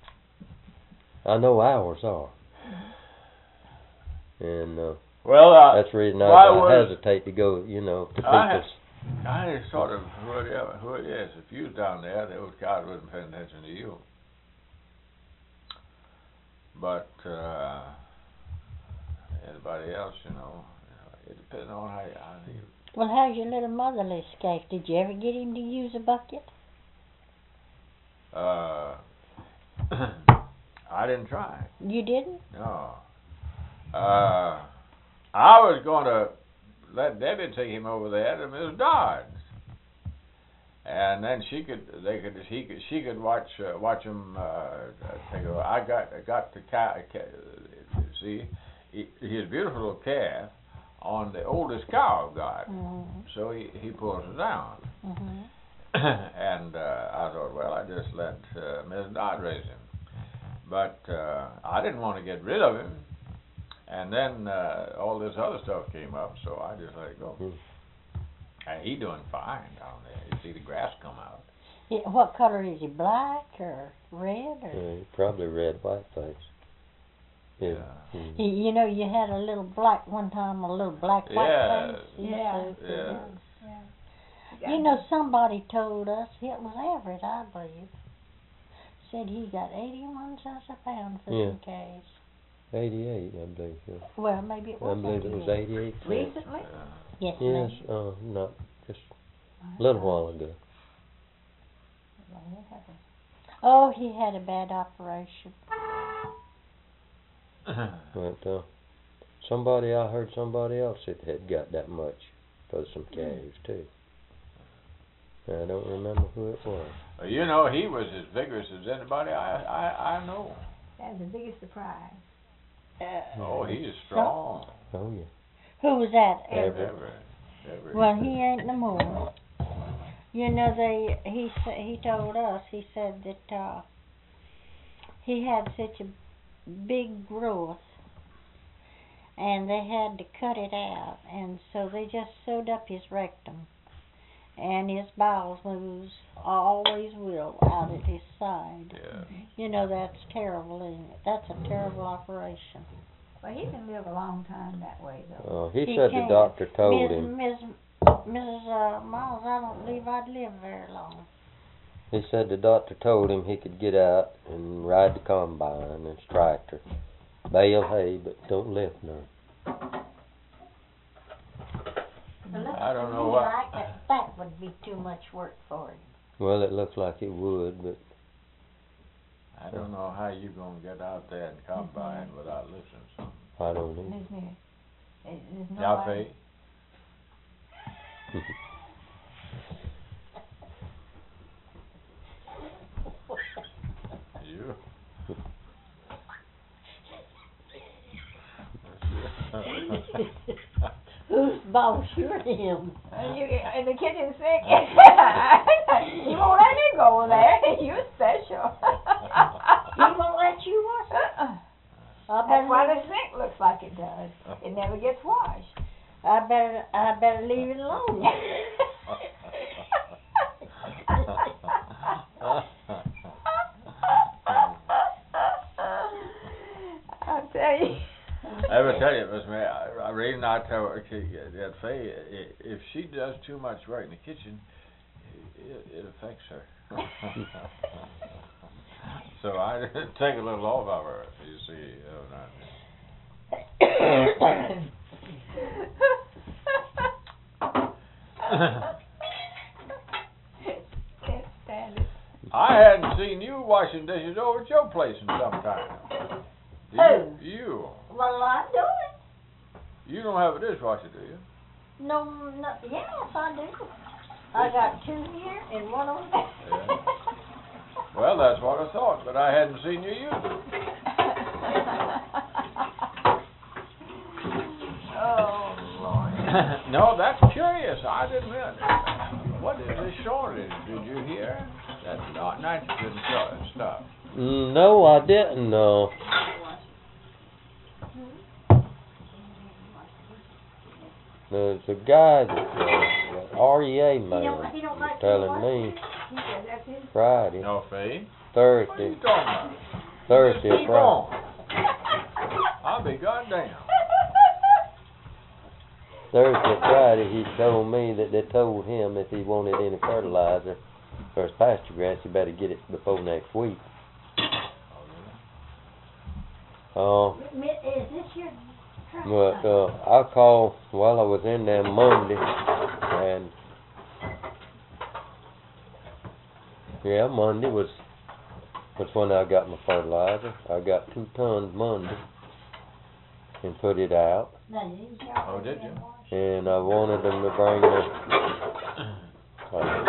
I know ours are. And uh, Well, uh, that's the reason I, why I was- hesitate to go. You know, to I people's. I sort of who it is. Who it is. If you was down there, those cows wasn't paying attention to you. But uh, anybody else, you know, it depends on how. how you, Well, how's your little motherless case? Did you ever get him to use a bucket? uh, I didn't try. You didn't? No. Uh, I was going to let Debbie take him over there to Miss Dodd's, and then she could, they could, he could, she could watch, uh, watch him uh, take over. I got, I got the cat. Ca- see, he, his beautiful little calf on the oldest cow I've got, Mm-hmm. so he he pulls it down, Mm-hmm. and uh, I thought, well, I just let uh, Miss Dodd raise him, but uh, I didn't want to get rid of him. And then uh, all this other stuff came up, so I just let it go. Hmm. And he doing fine down there. You see the grass come out. Yeah, what color is he? Black or red or? Uh, probably red, white face. Yeah. Yeah. Mhm. You, you know, you had a little black one time, a little black white Yes. face. You Yeah. said, Yes. Yeah. You know, somebody told us, it was Everett, I believe, said he got eighty-one cents a pound for Yeah. some calves. eighty-eight, I believe. Yeah. Well, maybe it I was believe it was eighty-eight. eighty-eight cents. Recently? Yeah. Yes, Yes, ma'am. uh, not just a little while ago. Oh, he had a bad operation. But uh, somebody, I heard somebody else that had got that much for some calves too. I don't remember who it was. Well, you know, he was as vigorous as anybody I I, I know. That's the biggest surprise. Uh, Oh, he is strong. Oh yeah. who was that? Everett. Everett. Everett. Well, he ain't no more. You know, they he sa- he told us, he said that uh, he had such a big growth and they had to cut it out, and so they just sewed up his rectum, and his bowels moves always will out at his side. Yeah. You know, that's terrible, isn't it? That's a terrible operation. Well, he can live a long time that way, though. Uh, he, He said the can. doctor told Miss him. Miss Missus Uh, Miles, I don't believe I'd live very long. He said the doctor told him he could get out and ride the combine and tractor, bale hay, but don't lift none. I don't know Me what- like that, that would be too much work for him. Well, it looks like it would, but I don't know how you gonna get out there and combine without lifting something. I don't know. Listen here. There's there's no Y'all way- pay? You? Who's boss? You're him. Uh, you, in the kitchen sink. You won't let me go there. You're special. He won't let you wash it. Uh-uh. I That's better why leave the sink looks like it does. It never gets washed. I better, I better leave it alone. I'll tell you. I will tell you, Miss Mary, I, I reason I tell her, okay, that Faye, i- if she does too much work in the kitchen, it, it affects her. So I take a little off of her, you see. Oh, Can't stand it. I hadn't seen you washing dishes over at your place in some time. You, Who? you. Well, I do it. You don't have a dishwasher, do you? No, no, yes, I do. I got two here and one on there. Yeah. Well, that's what I thought, but I hadn't seen you use it. Oh, Lord. No, that's curious. I didn't realize. What is this shortage? Did you hear? That's not nitrogen stu- stuff. Mm, no, I didn't know. There's a guy that uh, R E A man don't- he don't was like telling you me He said that's his. Friday, No, Faye? What are Thursday, you talking about? Thursday, Keep Friday. on. I'll be goddamn. Thursday, Friday, he told me that they told him if he wanted any fertilizer for his pasture grass, he better get it before next week. Uh, Is this your truck? but uh, I called while I was in there Monday, and yeah, Monday was was when I got my fertilizer. I got two tons Monday and put it out. No, these Oh, did you? And I wanted them to bring the uh,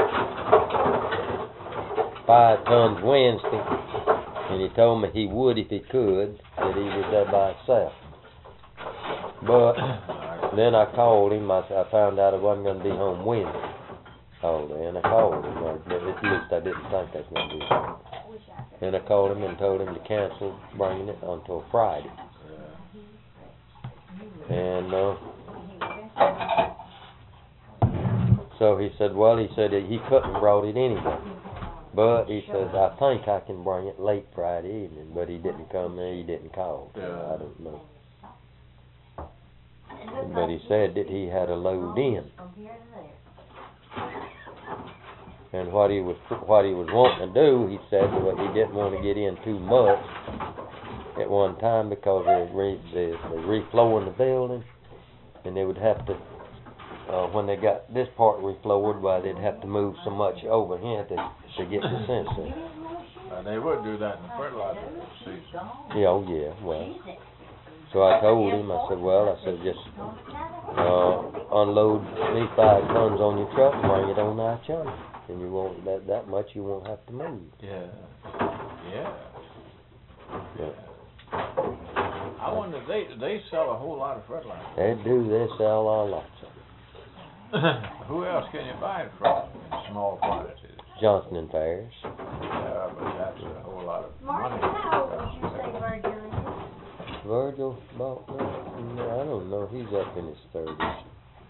five tons Wednesday, and he told me he would if he could, that he was there by himself. But then I called him, I, I found out I wasn't going to be home Wednesday. Oh, and I called him, or at least I didn't think I was going to be home. And I called him and told him to cancel bringing it until Friday. And uh, so he said, well, he said that he couldn't have brought it anyway. But he says, I think I can bring it late Friday evening. But he didn't come there, he didn't call. So I don't know. But he said that he had a load in. And what he was what he was wanting to do, he said that he didn't want to get in too much at one time because they re, they, they reflooring the building, and they would have to uh, when they got this part refloored, why they'd have to move so much over here to to get the sense in. Uh, they would do that in the fertilizer season. Yeah, oh yeah, well. So I told him, I said, well, I said, just uh, unload these five tons on your truck and bring it on our channel. And you won't, that, that much you won't have to move. Yeah. Yeah. Yeah. I wonder, they they sell a whole lot of fertilizer. They do, they sell a lot of it. Who else can you buy it from in small quantities? Johnson and Ferris. Yeah, but that's a whole lot of Martin, money. how old would you say Virgil is? Virgil bought that? No, I don't know. He's up in his thirties.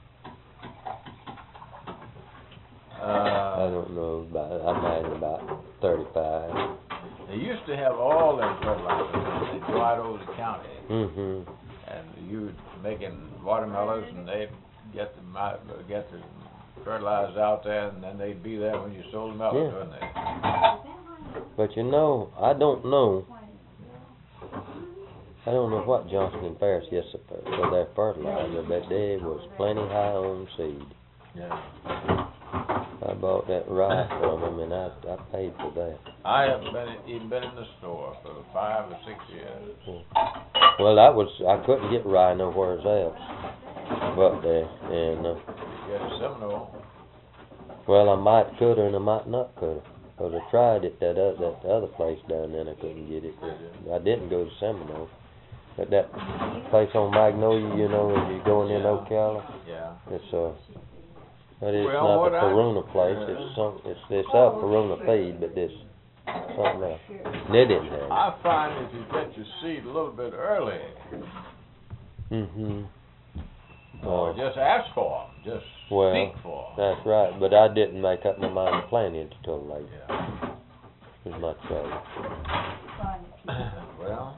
I Uh, don't know. About, I imagine about thirty-five. they used to have all them fertilizers. They'd go out over the county, Mm-hmm. and you making watermelons, and they'd get the mi- get the fertilizers out there, and then they'd be there when you sold the melons, Yeah. wouldn't they? But you know, I don't know. I don't know what Johnson and Ferris gets for for their fertilizer, but they was plenty high on seed. Yeah. I bought that rye from them, and I I paid for that. I haven't been even been in the store for five or six years. Well, that was I couldn't get rye nowhere else but there, and uh, Get a Seminole. well, I might coulda and I might not coulda, 'cause I tried it that uh, that other place down there and I couldn't get it. I didn't go to Seminole, but that place on Magnolia, you know, as you going in Ocala, Yeah. it's uh, but it's Well, not what the I- Peruna place. yeah. It's some, it's it's a Peruna feed, but this something else. And they didn't have it. I find if you get your seed a little bit early, Mm-hmm. or Uh, just ask for them, just Well, speak for them. that's right, but I didn't make up my mind to plant it until late. Yeah. It was my trouble. Well,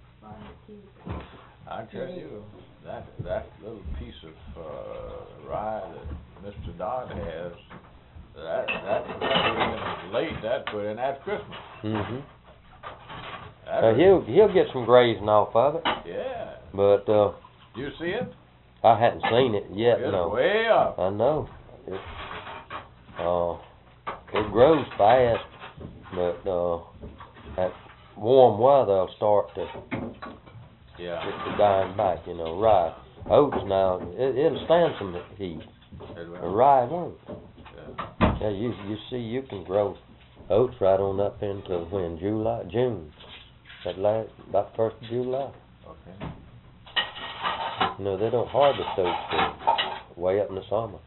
I tell you, that that little piece of uh, rye that Mister Dodd has, that that put in late. That put in at Christmas. Mm-hmm. That Uh, was- he'll he'll get some grazing off of it, yeah. but uh, You see it? I hadn't seen it yet. It's No, way up. I know. It, uh, it grows fast, but uh, at warm weather, it'll start to Yeah. to dying back. You know, rye, oats now it, it'll stand some heat. It But will. rye won't. Yeah. Yeah, you you see, you can grow oats right on up into when July, June, that last about first of July. Okay. You know, they don't harvest oats till way up in the summer.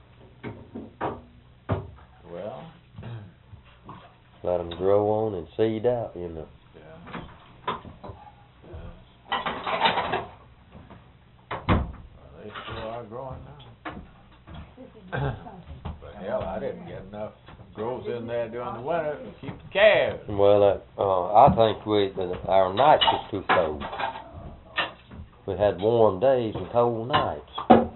Well. Let them grow on and seed out. You know. Yeah. Yeah. Well, they still are growing now. But hell, I didn't get enough growth in there during the winter to keep the calves. Well, uh, uh, I think we the, our nights was too cold. We had warm days and cold nights.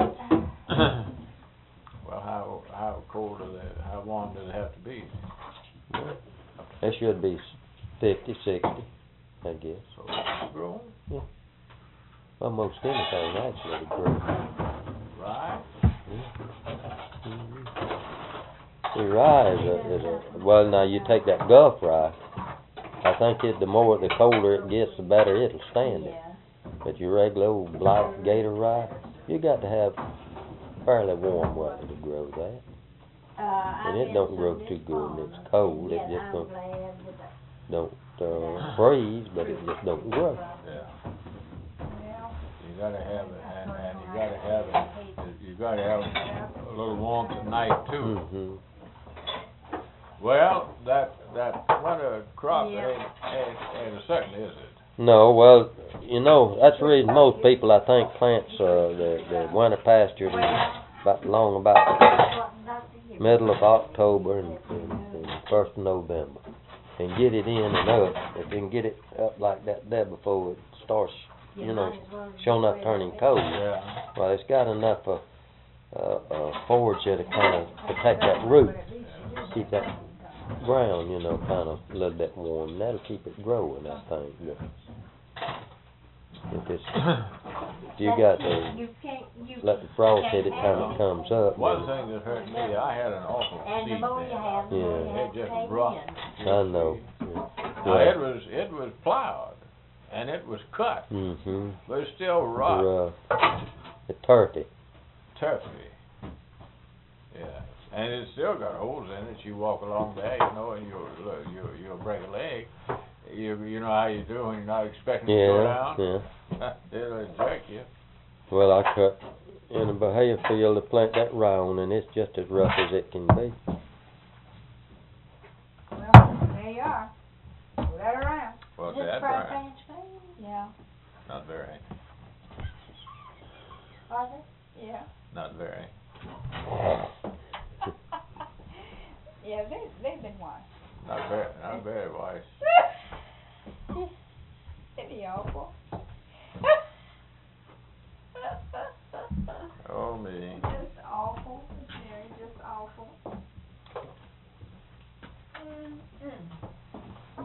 Well, how how cold do they? How warm do they have to be? It should be fifty, sixty, I guess. So it's growing, Almost anything actually to grow. right? Mhm. See, rye is a, is a, well, now you take that Gulf rye, I think it, the more, the colder it gets, the better it'll stand it. But your regular old black gator rye, you got to have fairly warm weather to grow that. And it don't grow too good when it's cold, it just don't, don't uh, freeze, but it just don't grow. Yeah. You gotta have it, and, and you gotta have it. You gotta have a little warmth at night too. Mm-hmm. Well, that that winter crop ain't, ain't, ain't a certain, is it? No, well, you know, that's the reason most people, I think, plants uh, the, the winter pasture in about long about middle of October and, and, and first of November, and get it in and up. If you can get it up like that there before it starts, you know, showing up turning cold. Yeah. Well, it's got enough uh, uh, uh, forage there to kind of protect that root, keep that ground, you know, kind of a little bit warm. That'll keep it growing, I think. But if it's, if you got to let the frost hit it time it comes up. One then- thing that hurt me, I had an awful And the seed more you have, the more you Yeah. have It to just pay rough. in. I know. Now, it was it was plowed, and it was cut, Mm-hmm. but it's still rough, Rough. The turkey. turfy. Yeah, and it's still got holes in it. You walk along there, you know, and you'll look, you'll you'll break a leg. You you know how you do when you're not expecting to go Yeah, down. yeah. It'll jerk you. Well, I cut in a Bahia field to plant that rye on, and it's just as rough as it can be. Well, there you are. Let her around. Well, This that fry burn, pan's clean. Yeah. not very. Are they? Yeah. Not very. Yeah, they they've been washed. Not very. Not very wise. It'd be awful. Oh me. Just awful. Mary, just awful. Mm-mm.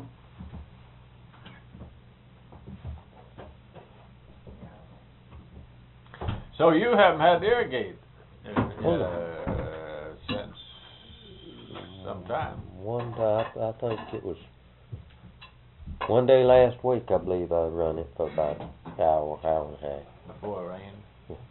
So you haven't had to irrigate uh, Oh, uh, since some time. One day, I, I think it was one day last week, I believe I run it for about an hour, hour and a half. Before it rained.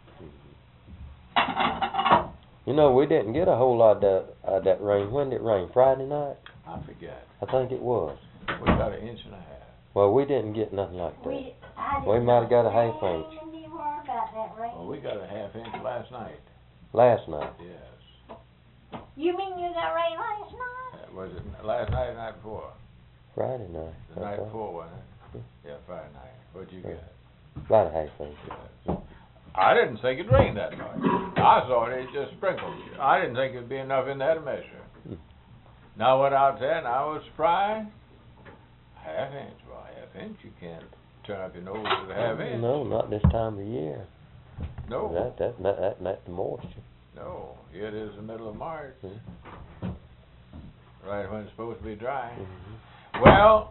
You know, we didn't get a whole lot of that, uh, that rain. When did it rain? Friday night? I forget. I think it was. We got an inch and a half. Well, we didn't get nothing like that. We, I We did might not have got a half say inch. anymore about that rain. Well, we got a half inch last night. Last night. Yes. You mean you got rain last night? Uh, was it last night or the night before? Friday night. The I night thought. before, wasn't it? Yeah, Friday night. What'd you get? About a half inch. Yes. I didn't think it rained that much. I thought it just sprinkled. I didn't think it'd be enough in there to measure. Hmm. Now I went out there and I was surprised. Half inch. Well, half inch, you can't turn up your nose at a half inch. No, not this time of year. No. That, that, that, that, that's the moisture. No. Here it is the middle of March. Hmm. Right when it's supposed to be dry. Mm-hmm. Well,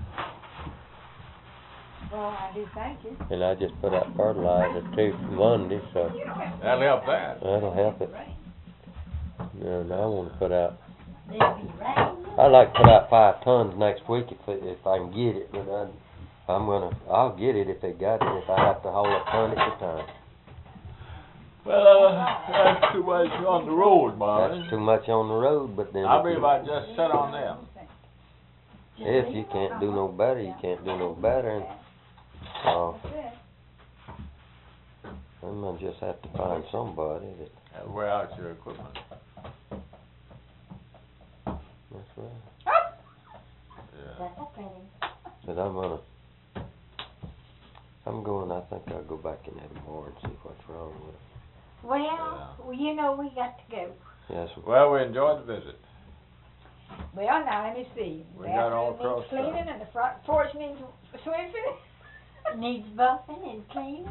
Well, I do thank you. And I just put out fertilizer too for Monday, so that'll help that. that'll help it. No, no, I want to put out. There'll be rain. I'd like to put out five tons next week if if I can get it, but I, I'm gonna. I'll get it if they got it. If I have to haul a ton at a time. Well, that's too much on the road, Marvin. That's too much on the road, but then. I if believe you- I just set on them. If you can't do no better, you can't do no better, and uh, That's it. I'm gonna just have to find somebody that. Uh, wear out your equipment. That's right. Yeah. That's a pretty. But I'm gonna. I'm going. I think I'll go back in there tomorrow and see what's wrong with it. Well, Yeah. well, you know we got to go. Yes. Well, we enjoyed the visit. Well, now let me see. We got all Bathroom needs crossed cleaning out. and the front porch needs sweeping. Needs buffing and cleaning.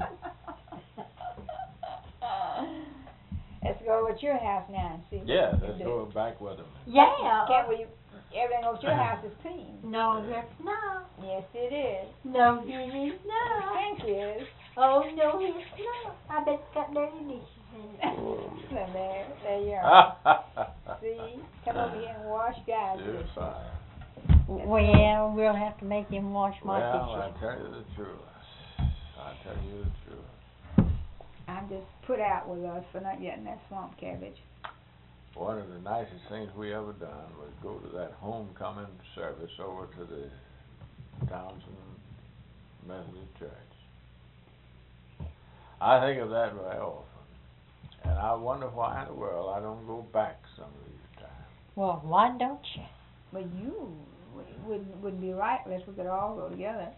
Let's go over at your house now and see. Yeah, what we let's can go back with them. Yeah. Can't we? Everything over at your house is clean. No, it's not. Yes, it is. No, it is I not. think it is. Oh, no, it's not. I bet it's got dirty dishes in it. Now there, there you are. See, come over here and wash guys' You're dishes. fine. Well, we'll have to make him wash my Well, I dishes. tell you the truth. I tell you the truth. I'm just put out with us for not getting that swamp cabbage. One of the nicest things we ever done was go to that homecoming service over to the Townsend Methodist Church. I think of that very often. And I wonder why in the world I don't go back some of these times. Well, why don't you? But you wouldn't wouldn't be right unless we could all go together.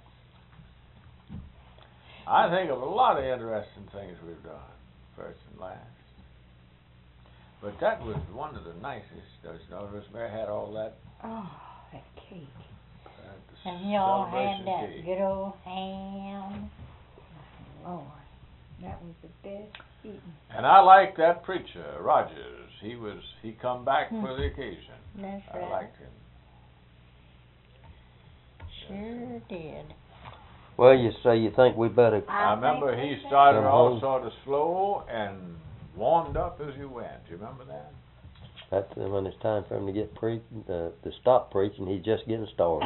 I think of a lot of interesting things we've done, first and last. But that was one of the nicest. There's no Miss Mary had all that. Oh, that cake. Uh, the And y'all had celebration that cake. good old ham. Lord, that was the best eating. And I like that preacher, Rogers. He was he come back Hmm. for the occasion. That's I right. liked him. Sure did. Well, you say you think we better. I, I remember think he we started should. off sort of slow and warmed up as he went. Do you remember that? That's when it's time for him to get pre uh, to stop preaching. He's just getting started.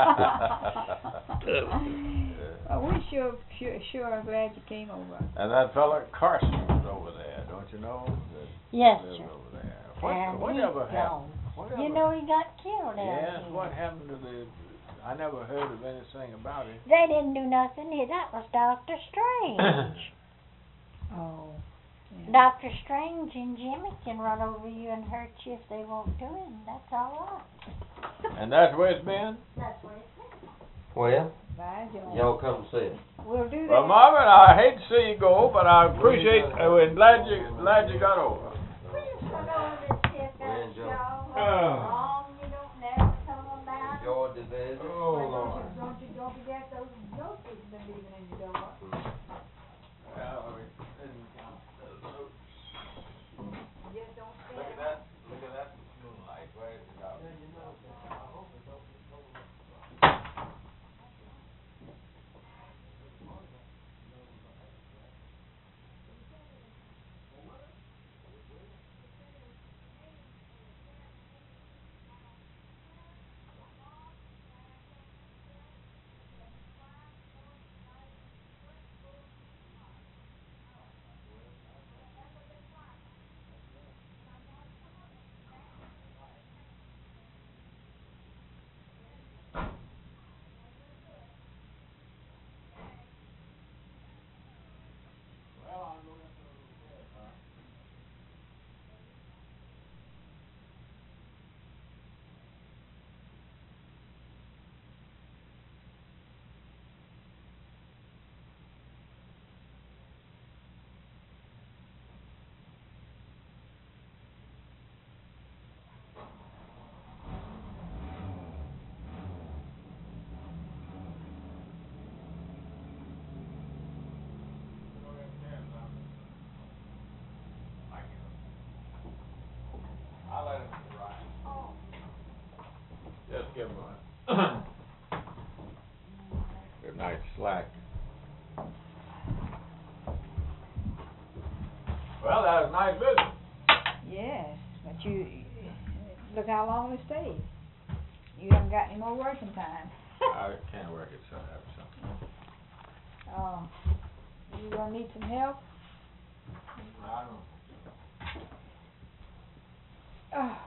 Well, we sure, sure, sure are glad you came over. And that fella Carson was over there, don't you know? That Yes, lived sir. over there. What, And whatever he's happened? gone. Whatever? You know he got killed out Yes, here. what happened to the... I never heard of anything about it. They didn't do nothing. He- That was Doctor Strange. Oh. Yeah. Doctor Strange and Jimmy can run over you and hurt you if they won't do it. And that's all right. And that's where it's been? That's what it says. Well, Bye, Joan. y'all come see us. we'll do that. Well, Marvin, I hate to see you go, but I appreciate, uh, we're glad you, glad you got over. Oh. you don't never come about. Enjoyed the visit. Oh, Lord. Don't you, don't forget those notes that you've been leaving in your door. Well, we didn't count those notes. Just don't Look at that, look at that moonlight, where's it out? I'll let him ride. Just give him a good night slack. Well, that was a nice visit. Yes, but you, look how long we stayed. You haven't got any more working time. I can't work it, so I have something. Um, you gonna need some help? I don't know. Oh.